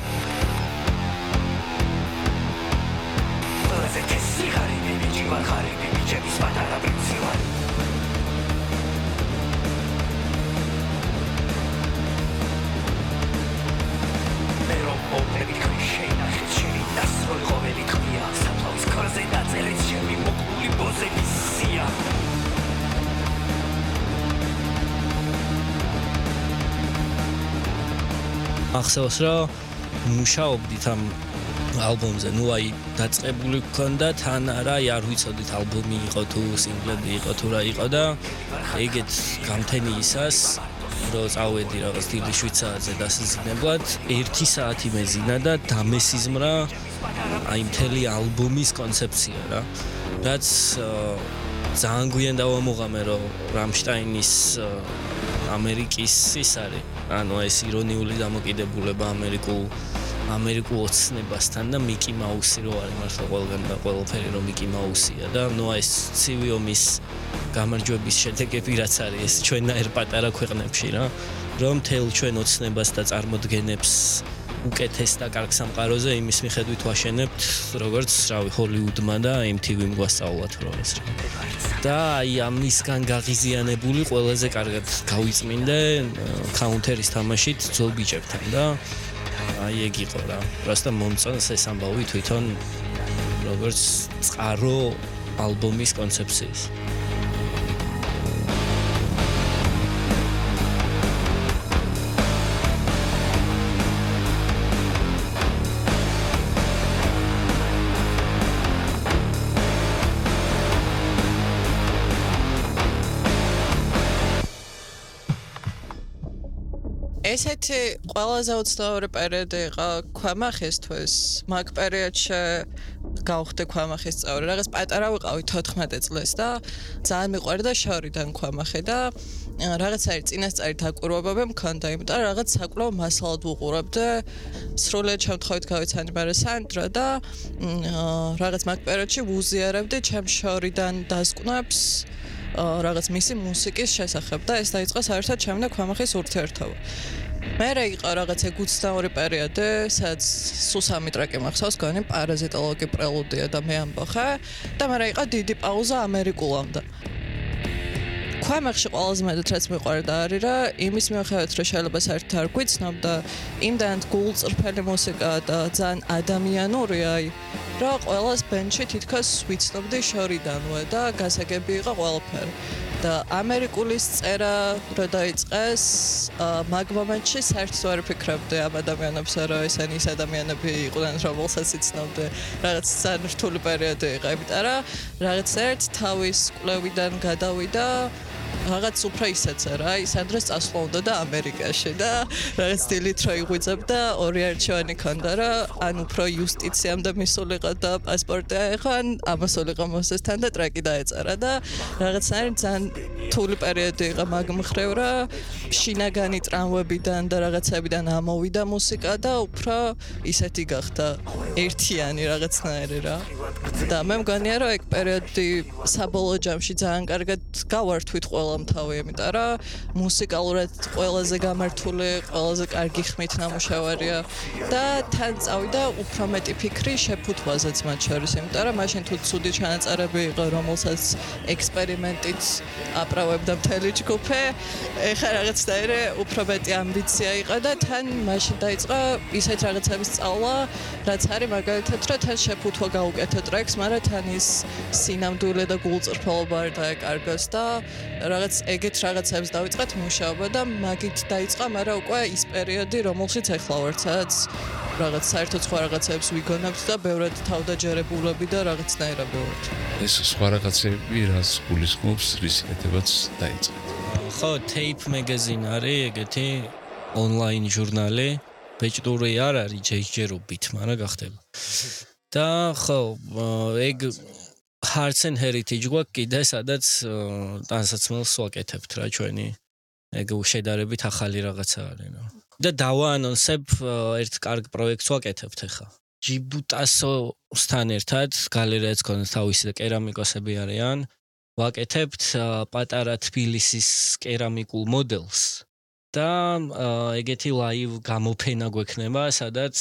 ახსოვს რომ მუშაობდით ამ ალბომზე, ნუ აი დაწყებული გქონდა თან არა, არ ვიცოდით ალბომი იყო თუ სინგლები იყო თუ რა იყო და ეგეთ გამთენიისას რომ წავედი რაღაც დიდი შვიცარზე დასიზნებლად 1 საათი მეძინა და დამესიზმრა აი მთელი ალბომის კონცეფცია რა. რაც ძალიან გვიან დავამოღამე რომ რამშტაინის ამერიკის ის არის ანუ ეს ირონიული დამოკიდებულება ამერიკულ ოცნებასთან და მიკი მაუსი რო არის მართლა ყველგან და ყველაფერი რომ მიკი მაუსია და ნუ ეს ცივი ომის გამარჯვების შედეგები რაც არის ეს ჩვენნაირ პატარა ქვეყნებში რა რომ თელ ჩვენ ოცნებას და წარმოდგენებს უკეთეს და კარგ სამყაროზე იმის მიხედვით ვაშენებთ როგორც რავი ჰოლივუდმა და MTV-მ გვასწავლა თუ რა ეს რა და აი ამისგან გაღიზიანებული ყველაზე კარგად გავიწმინდე Counter-ის თამაშით ძველ ბიჭებთან და აი ეგ იყო რა. პროსტა მომწონს ეს ამბავი თვითონ როგორც წყარო ალბომის კონცეფციის. ესეთი ყველაზე უცნაური პერიოდი იყო ქვამახისთვის. მაგ პერიოდში გავხდე ქვამახის წევრი. რაღაც პატარა ვიყავი 14 წლის და ძალიან მიყვარდა შორიდან ქვამახი და რაღაცაი წინასწარი დაკვირვებები მქონდა, იმიტომ რომ რაღაც საკვლავ მასალად ვუყურებდი. სრულად შემთხვევით გავიცანიბარე სანდრა და რაღაც მაგ პერიოდში ვუზიარებდი ჩემ შორიდან დასკვნებს რაღაც მისი მუსიკის შესახებ და ეს დაიწყო საერთოდ ჩემ და ქვამახის ურთიერთობა. მერე იყო რაღაცა გუცნაური პერიოდი, სადაც სუსამი ტრეკი მახსოვს, გონი პარაზიტოლოგი პრელუდია და მე ამბოხე და მერე იყო დიდი პაუზა ამერიკულამდე. ქვამახში ყველაზე მეტად რაც მიყვარდა არის რა იმის მიუხედავად რომ შეიძლება საერთოდ არ გვიცნობ და იმდანაც გულწრფელი მუსიკა და ძალიან ადამიანურია აი რა ყველას ბენდში თითქოს ვიცნობდი შორიდანვე და გასაგები იყო ყველაფერი და ამერიკულის წერა რო დაიწყეს მაგ მომენტში საერთოდ არ ვფიქრობდი ამ ადამიანებს რომ ესენი ის ადამიანები იყვნენ რომელსაც იცნობდი რაღაც ძალიან რთული პერიოდი იყო იმიტომ რომ რაღაც ერთ თავის კვლევიდან გადავიდა რაღაც უფრო ისეც არა, ის ანდრეს წასვლა უნდა და ამერიკაში და რაღაც დილით რო იღვიძებდა ორი არჩევანი ქონდა რა, ან უფრო იუსტიციამ და მისულიყო და პასპორტი აიღო, ან ამასულიყო მოსესთან და ტრეკი დაეწერა და რაღაცნაირად ძალიან რთული პერიოდი იყო მაგ მხრივ რა, შინაგანი ტრამვებიდან და რაღაცებიდან ამოვიდა მუსიკა და უფრო ისეთი გახდა ერთიანი რაღაცნაირი რა. და მე მგონია რომ ეგ პერიოდი საბოლოო ჯამში ძალიან კარგად გავართვით ყველამ თავი, იმიტომ რომ მუსიკალურად ყველაზე გამართული, ყველაზე კარგი ხმით ნამუშევარია და თან წავიდა უფრო მეტი ფიქრი შეფუთვაზეც მათ შორის, იმიტომ რომ მაშინ თუ ცუდი ჩანაწერები იყო, რომელსაც ექსპერიმენტით აპრავებდა მთელი ჯგუფი, ეხლა რაღაცნაირი უფრო მეტი ამბიცია იყო და თან მაშინ დაიწყო ისეთ რაღაცების სწავლა, რაც არის მაგალითად რომ თან შეფუთვა გაუკეთე ტრეკს, მაგრამ თან ის სინამდვილე და გულწრფელობა არ დაეკარგოს და რაღაც ეგეთ რაღაცებს დავიწყეთ მუშაობა და მაგით დაიწყო, მაგრამ უკვე ის პერიოდი, რომელშიც ეხლა ვართ, სადაც რაღაც საერთოდ სხვა რაღაცებს ვიგონებთ და ბევრად თავდაჯერებულები და რაღაცნაირები ვართ. ეს სხვა რაღაცები, რაც გულისხმობს, რის კეთებაც დაიწყეთ. ხო, Tape Magazine არის ეგეთი ონლაინ ჟურნალი, ბეჭდური არ არის ჯერობით, მაგრამ გახდება. და ხო, ეგ Hearts and Heritage გვაქვს კიდე, სადაც ტანსაცმელს ვაკეთებთ რა ჩვენი. ეგ შედარებით ახალი რაღაცა არის, ნო. და დავაანონსებ ერთ კარგ პროექტს ვაკეთებთ ახლა. ჯიბუტასოსთან ერთად გალერეაც ქონდა თავისი და კერამიკოსები არიან. ვაკეთებთ პატარა თბილისის კერამიკულ მოდელს და ეგეთი ლაივ გამოფენა გვექნება, სადაც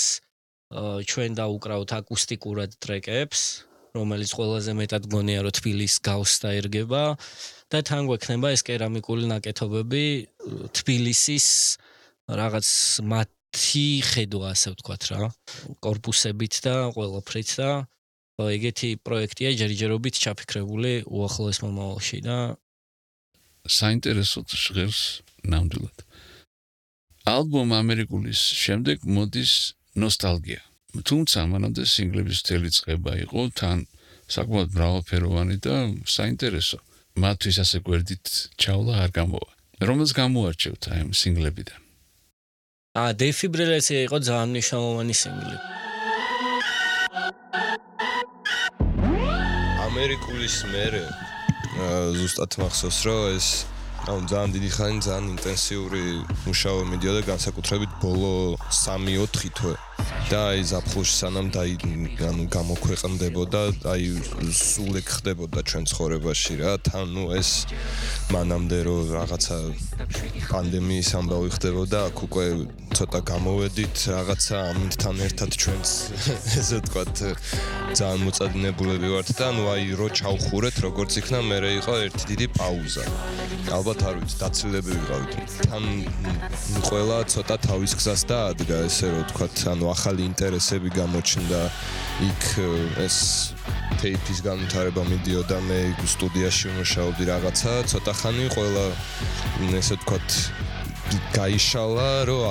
ჩვენ დავუკრავთ აკუსტიკურად ტრეკებს, რომელიც ყველაზე მეტად გონია რომ თბილის გავს და ერგება და თან გვექნება ეს კერამიკული ნაკეთობები თბილისის რაღაც მათი ხედვა, ასე ვთქვათ რა, კორპუსებით და ყველაფრით და ეგეთი პროექტია ჯერჯერობით ჩაფიქრებული უახლოეს მომავალში და საინტერესოდ ჟღერს ნამდვილად. ალბომ ამერიკულის შემდეგ მოდის ნოსტალგია. თუმცა მანამდე სინგლების მთელი წყება იყო, თან საკმაოდ მრავალფეროვანი და საინტერესო. მათთვის ასე გვერდით ჩავლა არ გამოვა. რომელს გამოარჩევთ აი ამ სინგლებიდან? დეფიბრილაცია იყო ძალიან მნიშვნელოვანი სინგლი. ამერიკულის მერე ზუსტად მახსოვს რომ ეს ძალიან დიდი ხანი ძალიან ინტენსიური მუშაობა მიდიოდა განსაკუთრებით ბოლო 3-4 თვე და აი ზაფხულში სანამ გამოქვეყნდებოდა აი სულ ეგ ხდებოდა ჩვენ ცხოვრებაში რა თან ნუ ეს მანამდე რომ რაღაცა პანდემიის ამბავი ხდებოდა აქ უკვე ცოტა გამოვედით რაღაცა ამითთან ერთად ჩვენც ესე ვთქვათ ძალიან მოწადინებულები ვართ და ნუ აი რო ჩავხურეთ როგორც იქნა მერე იყო ერთი დიდი პაუზა ალბათ არ ვიცი დაცილები ვიყავით თან ყველა ცოტა თავის გზას დაადგა ესე რომ ვთქვათ ანუ ახალი ინტერესები გამოჩნდა იქ ეს ტეიპის განვითარება მიდიოდა მე სტუდიაში ვმუშაობდი რაღაცა ცოტა ხანი ყველა ესე ვთქვათ გაიშალა რომ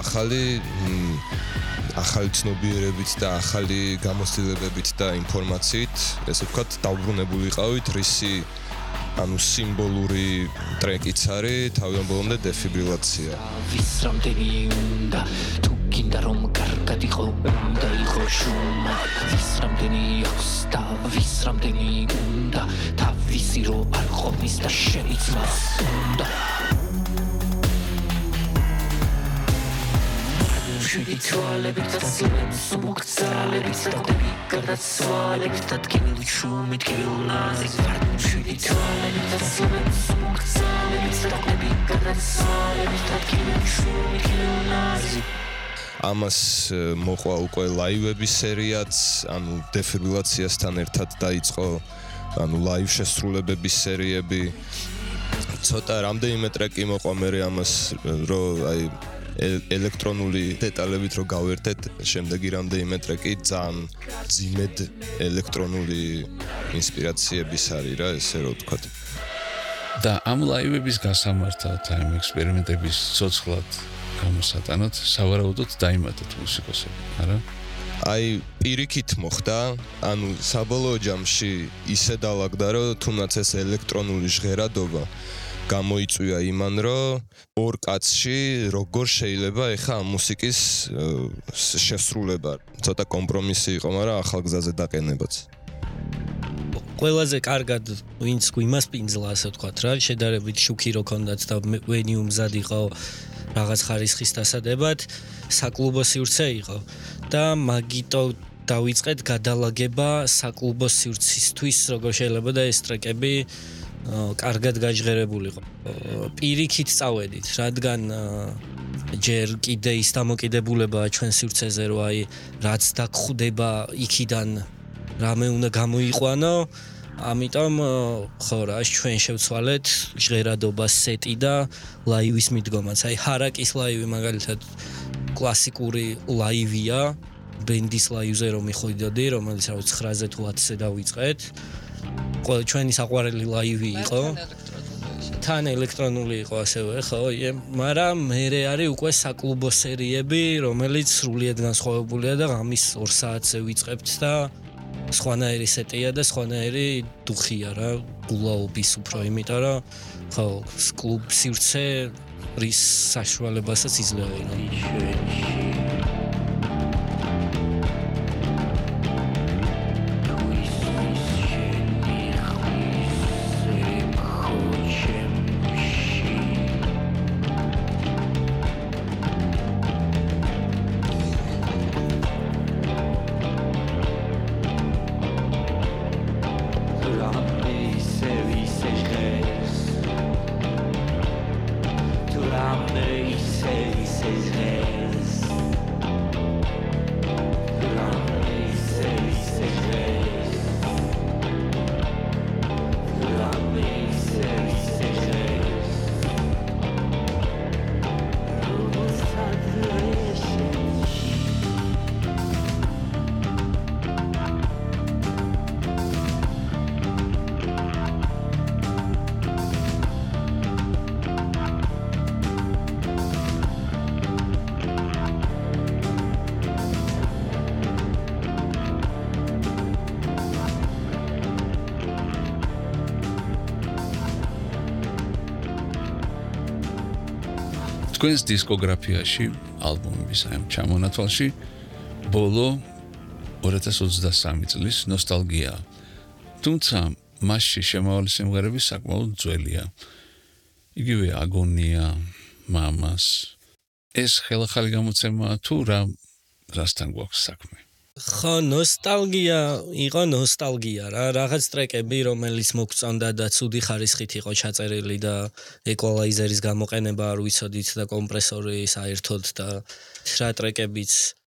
ახალი ცნობიერებით და ახალი გამოცდილებებით და ინფორმაციით ესე ვთქვათ დაუბრუნებული ვიყავით რისი ანუ სიმბოლური ტრეკიც არის თავიდან ბოლომდე დეფიბრილაცია ვის რამდენი უნდა თუ გინდა რომ კარგად იყო უნდა იყო შუმა ვის რამდენი აქვს და ვის რამდენი უნდა თავისი რო არ ყოფნის და შეიცვას უნდა შვიდი თვალებით დასლებს უმოგცალებით დაგდები გადაცვალებით დადგინილი შუმით გილნაზის შვიდი თვალებით დასლებს უმოგცალებით დაგდები გადაცვალებით დადგინილი შუმით გილნაზის ამას მოყვა უკვე ლაივების სერიაც, ანუ დეფიბრილაციასთან ერთად დაიწყო, ანუ ლაივ შესრულებების სერიები. ცოტა რამდენიმე ტრეკი მოყვა მე ამას, რომ აი ელექტრონული დეტალებით რო გავერთეთ, შემდეგი რამდენიმე ტრეკი ძალიან ძიმედ ელექტრონული ინსპირაციების არის რა, ესე რომ ვთქვათ. და ამ ლაივების გასამართად, აი ამ ექსპერიმენტების ცოცხლად გამოსატანოთ, სავარაუდოდ დაიმატეთ მუსიკოსები, არა? აი პირიქით მოხდა, ანუ საბოლოო ჯამში ისე დავაგდა, რომ თუნდაც ეს ელექტრონული ჟღერადობა გამოიწვია იმან, რომ ორ კაცში როგორ შეიძლება ეხა ამ მუსიკის შესრულება. ცოტა კომპრომისი იყო, მაგრამ ახალ გზაზე დაყენებაც. ყველაზე კარგად ვინც გვიმას პინძლა, ასე ვთქვათ რა, შედარებით შუქი რო ქონდათ და ვენიუ მზად იყო რაღაც ხარისხის დასადებად, საკლუბო სივრცე იყო და მაგიტო დავიწყეთ გადალაგება საკლუბო სივრცისთვის, როგორ შეიძლება და ეს ტრეკები კარგად გაჟღერებულიყო. პირიქით წავედით, რადგან ჯერ კიდე ის დამოკიდებულებაა ჩვენ სივრცეზე, რომ აი რაც დაგხვდება იქიდან რამე უნდა გამოიყვანო, ამიტომ ხო რა, ჩვენ შევცვალეთ ჟღერადობას სეტი და ლაივის მიდგომაც. აი ჰარაკის ლაივი მაგალითად კლასიკური ლაივია, ბენდის ლაივზე რომ მიხოდოდი, რომელიც რა 9-ზე თუ 10-ზე დავიწყეთ. ყველა ჩვენი საყვარელი ლაივი იყო. თან ელექტრონული იყო ასევე, ხო, მაგრამ მერე არის უკვე საკლუბო სერიები, რომელიც სრულიად განსხვავებულია და ღამის 2 საათზე ვიწყებთ და სხვანაირი სეტია და სხვანაირი დუხია რა, გულაობის უფრო, იმიტომ რომ ხო, კლუბ სივრცე რის საშუალებასაც იძლევა რა. თქვენს დისკოგრაფიაში, ალბომების ამ ჩამონათვალში, ბოლო 2023 წლის ნოსტალგია. თუმცა მასში შემავალი სიმღერები საკმაოდ ძველია. იგივე აგონია, მამას. ეს ხელახალი გამოცემაა თუ რასთან გვაქვს საქმე? ხო, ნოსტალგია იყო ნოსტალგია რა, რაღაც ტრეკები, რომელიც მოგწონდა და ცუდი ხარისხით იყო ჩაწერილი და ეკვალაიზერის გამოყენება არ ვიცოდით და კომპრესორი საერთოდ და რა ტრეკებიც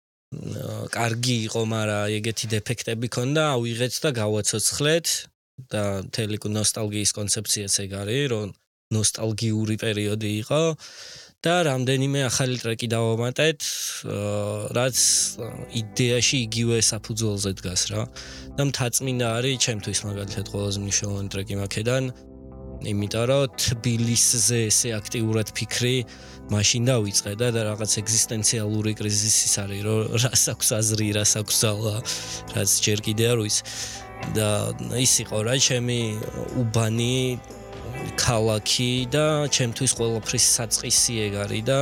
კარგი იყო, მაგრამ ეგეთი დეფექტები ქონდა, ავიღეთ და გავაცოცხლეთ და მთელი ნოსტალგიის კონცეფციაც ეგ არის, რომ ნოსტალგიური პერიოდი იყო. და რამდენიმე ახალი ტრეკი დავამატეთ, რაც იდეაში იგივე საფუძველზე დგას რა. და მთაწმინდა არის ჩემთვის მაგალითად ყველაზე მნიშვნელოვანი ტრეკი მაქედან, იმიტომ რომ თბილისზე ესე აქტიურად ფიქრი მაშინ დავიწყე და რაღაც ეგზისტენციალური კრიზისის არის, რომ რას აქვს აზრი, რას აქვს ძალა, რაც ჯერ კიდე არ ვიცი. და ის იყო რა, ჩემი უბანი ქალაქი და ჩემთვის ყველაფრის საწყისი ეგ არის და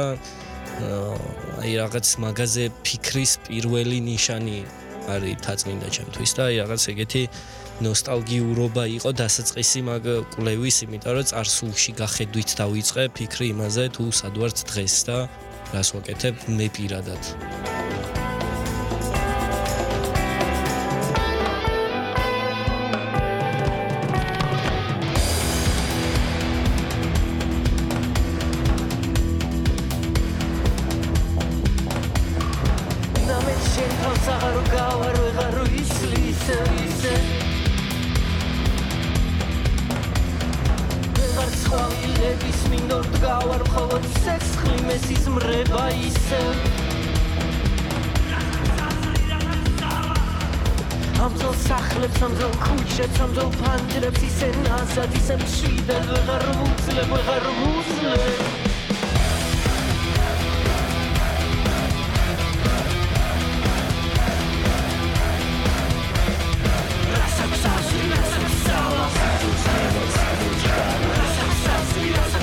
აი რაღაც მაგაზე ფიქრის პირველი ნიშანი არის თაწმინდა ჩემთვის და აი რაღაც ეგეთი ნოსტალგიურობა იყო დასაწყისი მაგ კვლევის, იმიტომ რომ წარსულში გახედვით დავიწყე ფიქრი იმაზე თუ სად ვართ დღეს და რას ვაკეთებ მე პირადად. Yes.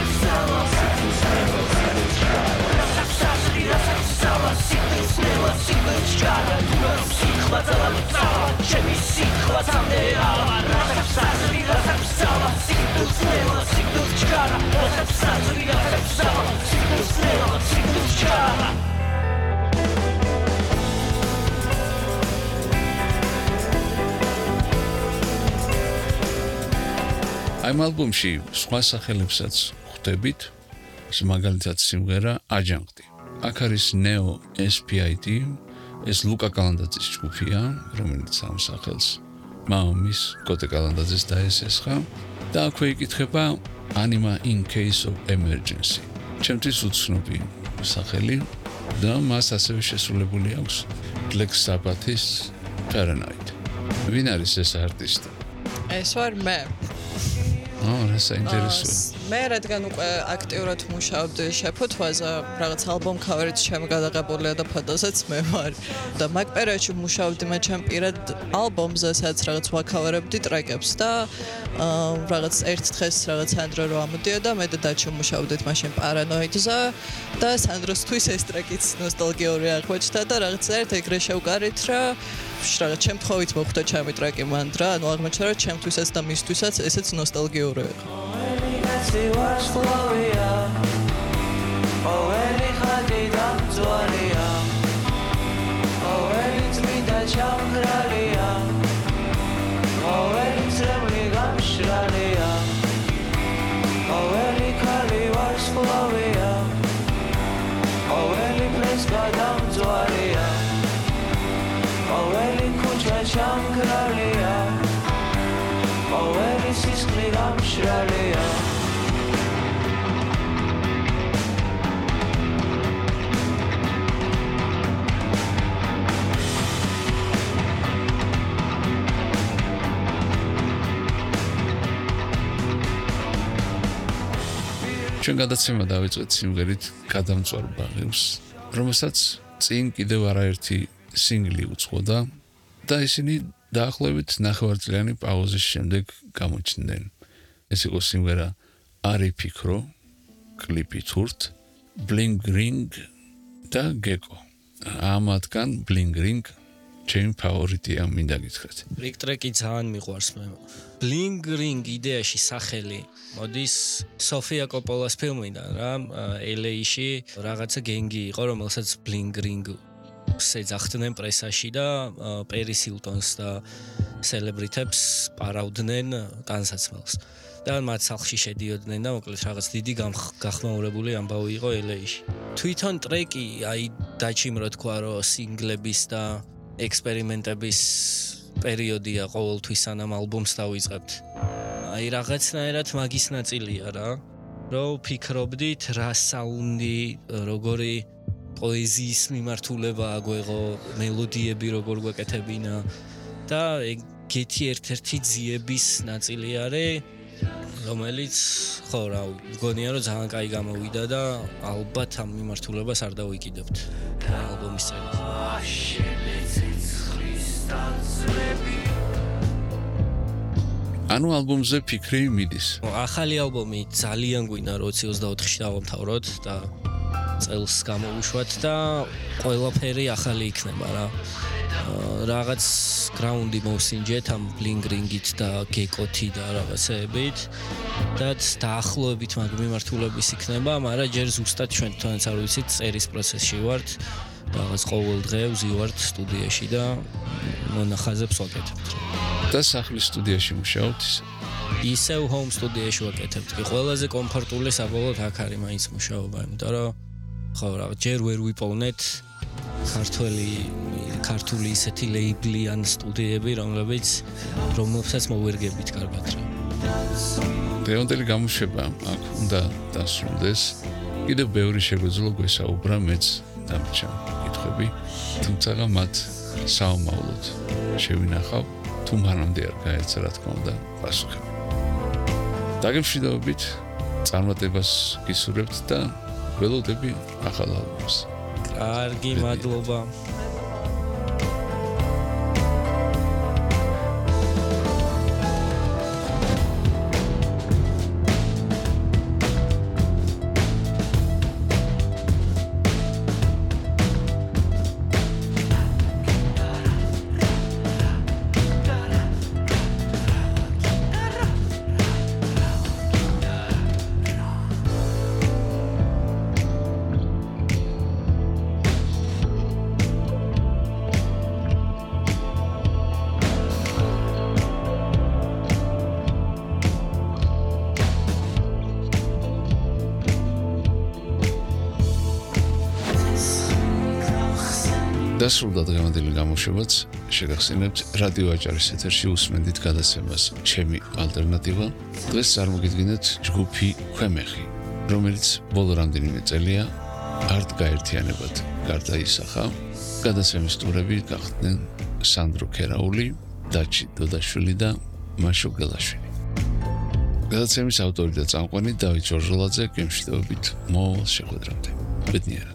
ამ ალბომში სხვა სახელებსაც ხვდებით, მაგალითად სიმღერა აჯანყდი. აქ არის Neo SPID, ეს ლუკა კალანდაძის ჯგუფია, რომელიც ამ სახელს მამის კოტე კალანდაძეს დაესესხა და აქვე იკითხება Anima in Case of Emergency. ჩემთვის უცნობი სახელი და მას ასევე შესრულებული აქვს Black Sabbath-ის Paranoid. ვინ არის ეს არტისტი? ეს ვარ მე. ეს საინტერესოა. მე რადგან უკვე აქტიურად მუშაობდი შეფუთვაზე, რაღაც ალბომ ქავერიც ჩემი გადაღებულია და ფოტოსაც მე ვარ. და მაგ პერიოდში მუშაობდი მე ჩემ პირად ალბომზე, სადაც რაღაც ვაქავერებდი ტრეკებს და რაღაც ერთ დღეს რაღაც სანდრო რო ამოდიოდა, მე და დაჩი მუშაობდით მაშინ Paranoid-ზე და სანდროსთვის ეს ტრეკიც ნოსტალგიური აღმოჩნდა და რაღაც ერთ ეგრე შევკარით რა რაღაც შემთხვევით მოხვდა ჩემი ტრეკი მან რა, ანუ აღმოჩნდა რომ ჩემთვისაც და მისთვისაც ესეც ნოსტალგიური იყო. ჩვენ გადაცემა დავიწყეთ სიმღერით გადამწვარ ბაღებს, რომელსაც წინ კიდევ არაერთი სინგლი უძღოდა და ისინი დაახლოებით ნახევარწლიანი პაუზის შემდეგ გამოჩნდნენ. ეს იყო სიმღერა არი ფიქრო, კლიპი თურთ, Bling Ring და Gecko. ამათგან Bling Ring ჩემი ფავორიტია, მინდა გითხრათ. რიგ ტრეკი ძალიან მიყვარს მე. Bling Ring იდეაში სახელი მოდის სოფია კოპოლას ფილმიდან რა, LA-ში რაღაცა გენგი იყო, რომელსაც Bling Ring შეძახდნენ პრესაში და პერის ჰილტონს და სელებრიტებს პარავდნენ განსაცმელს. და მათ სახლში შედიოდნენ და მოკლედ რაღაც დიდი გახმაურებული ამბავი იყო LA-ში. თვითონ ტრეკი, აი დაჩიმ რო თქვა, რომ სინგლების და ექსპერიმენტების პერიოდია ყოველთვის სანამ ალბომს დავიწყებთ. აი რაღაცნაირად მაგის ნაწილია რა, რომ ფიქრობდით რა საუნდი, როგორი პოეზიის მიმართულება აგვეღო, მელოდიები როგორ გვეკეთებინა და ეგეთი ერთ-ერთი ძიების ნაწილი არის, რომელიც ხო რა, მგონია რომ ძალიან კაი გამოვიდა და ალბათ ამ მიმართულებას არ დავიკიდებთ ალბომის წერილზე. ანუ ალბომზე ფიქრი მიდის. ახალი ალბომი ძალიან გვინდა რომ 24-ში დავამთავროთ და წელს გამოვუშვათ და ყველაფერი ახალი იქნება რა. რაღაც გრაუნდი მოვსინჯეთ ამ Bling Ring-ით და Gecko-ით და რაღაცეებით და დაახლოებით მაგ მიმართულების იქნება, მაგრამ ჯერ ზუსტად ჩვენ თვითონაც არ ვიცით, წერის პროცესში ვართ. რაღაც ყოველ დღე ვზივართ სტუდიაში და მონახაზებს ვაკეთებთ. და სახლის სტუდიაში მუშაობთ ისევ home სტუდიაში ვაკეთებთ. კი ყველაზე კომფორტული საბოლოოდ აქ არის მაინც მუშაობა, იმიტომ რომ ხო რა, ჯერ ვერ ვიპოვნეთ ქართული ისეთი ლეიბლი ან სტუდიები, რომლებსაც მოვერგებით კარგად რა. დღევანდელი გამოშვება აქ უნდა დასრულდეს. კიდევ ბევრი შეგვეძლო გვესაუბრა, მეც დამრჩა კითხვები, თუმცა მათ საომავლოდ შევინახავ, თუ მანამდე არ გაეცა რა თქმა უნდა პასუხები. დაგემშვიდობებით, წარმატებას გისურვებთ და ველოდები ახალ ალბომს. კარგი, მადლობა. დასრულდა დღევანდელი გამოშვებაც, შეგახსენებთ რადიო აჭარის ეთერში უსმენდით გადაცემას ჩემი ალტერნატივა. დღეს წარმოგიდგენთ ჯგუფი ქვემეხი, რომელიც ბოლო რამდენიმე წელია არ გაერთიანებად გარდაისახა. გადაცემის სტუმრები გახდნენ სანდრო ქერაული, დაჩი დოდაშვილი და მაშო გელაშვილი. გადაცემის ავტორი და წამყვანი დავით ჯორჟოლაძე, გემშვიდობით მოვალ შეხვედრამდე. ბედნიერად.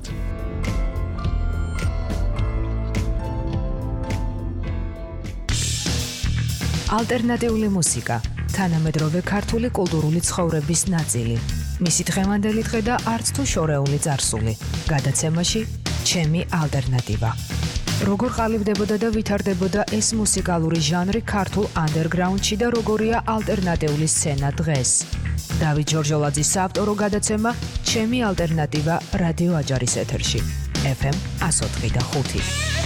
ალტერნატიული მუსიკა, თანამედროვე ქართული კულტურული ცხოვრების ნაწილი. მისი დღევანდელი დღე და არც თუ შორეული წარსული. გადაცემაში ჩემი ალტერნატივა. როგორ ყალიბდებოდა და ვითარდებოდა ეს მუსიკალური ჟანრი ქართულ ანდერგრაუნდში და როგორია ალტერნატიული სცენა დღეს. დავით ჯორჟოლაძის საავტორო გადაცემა ჩემი ალტერნატივა რადიო აჭარის ეთერში. FM 104.5.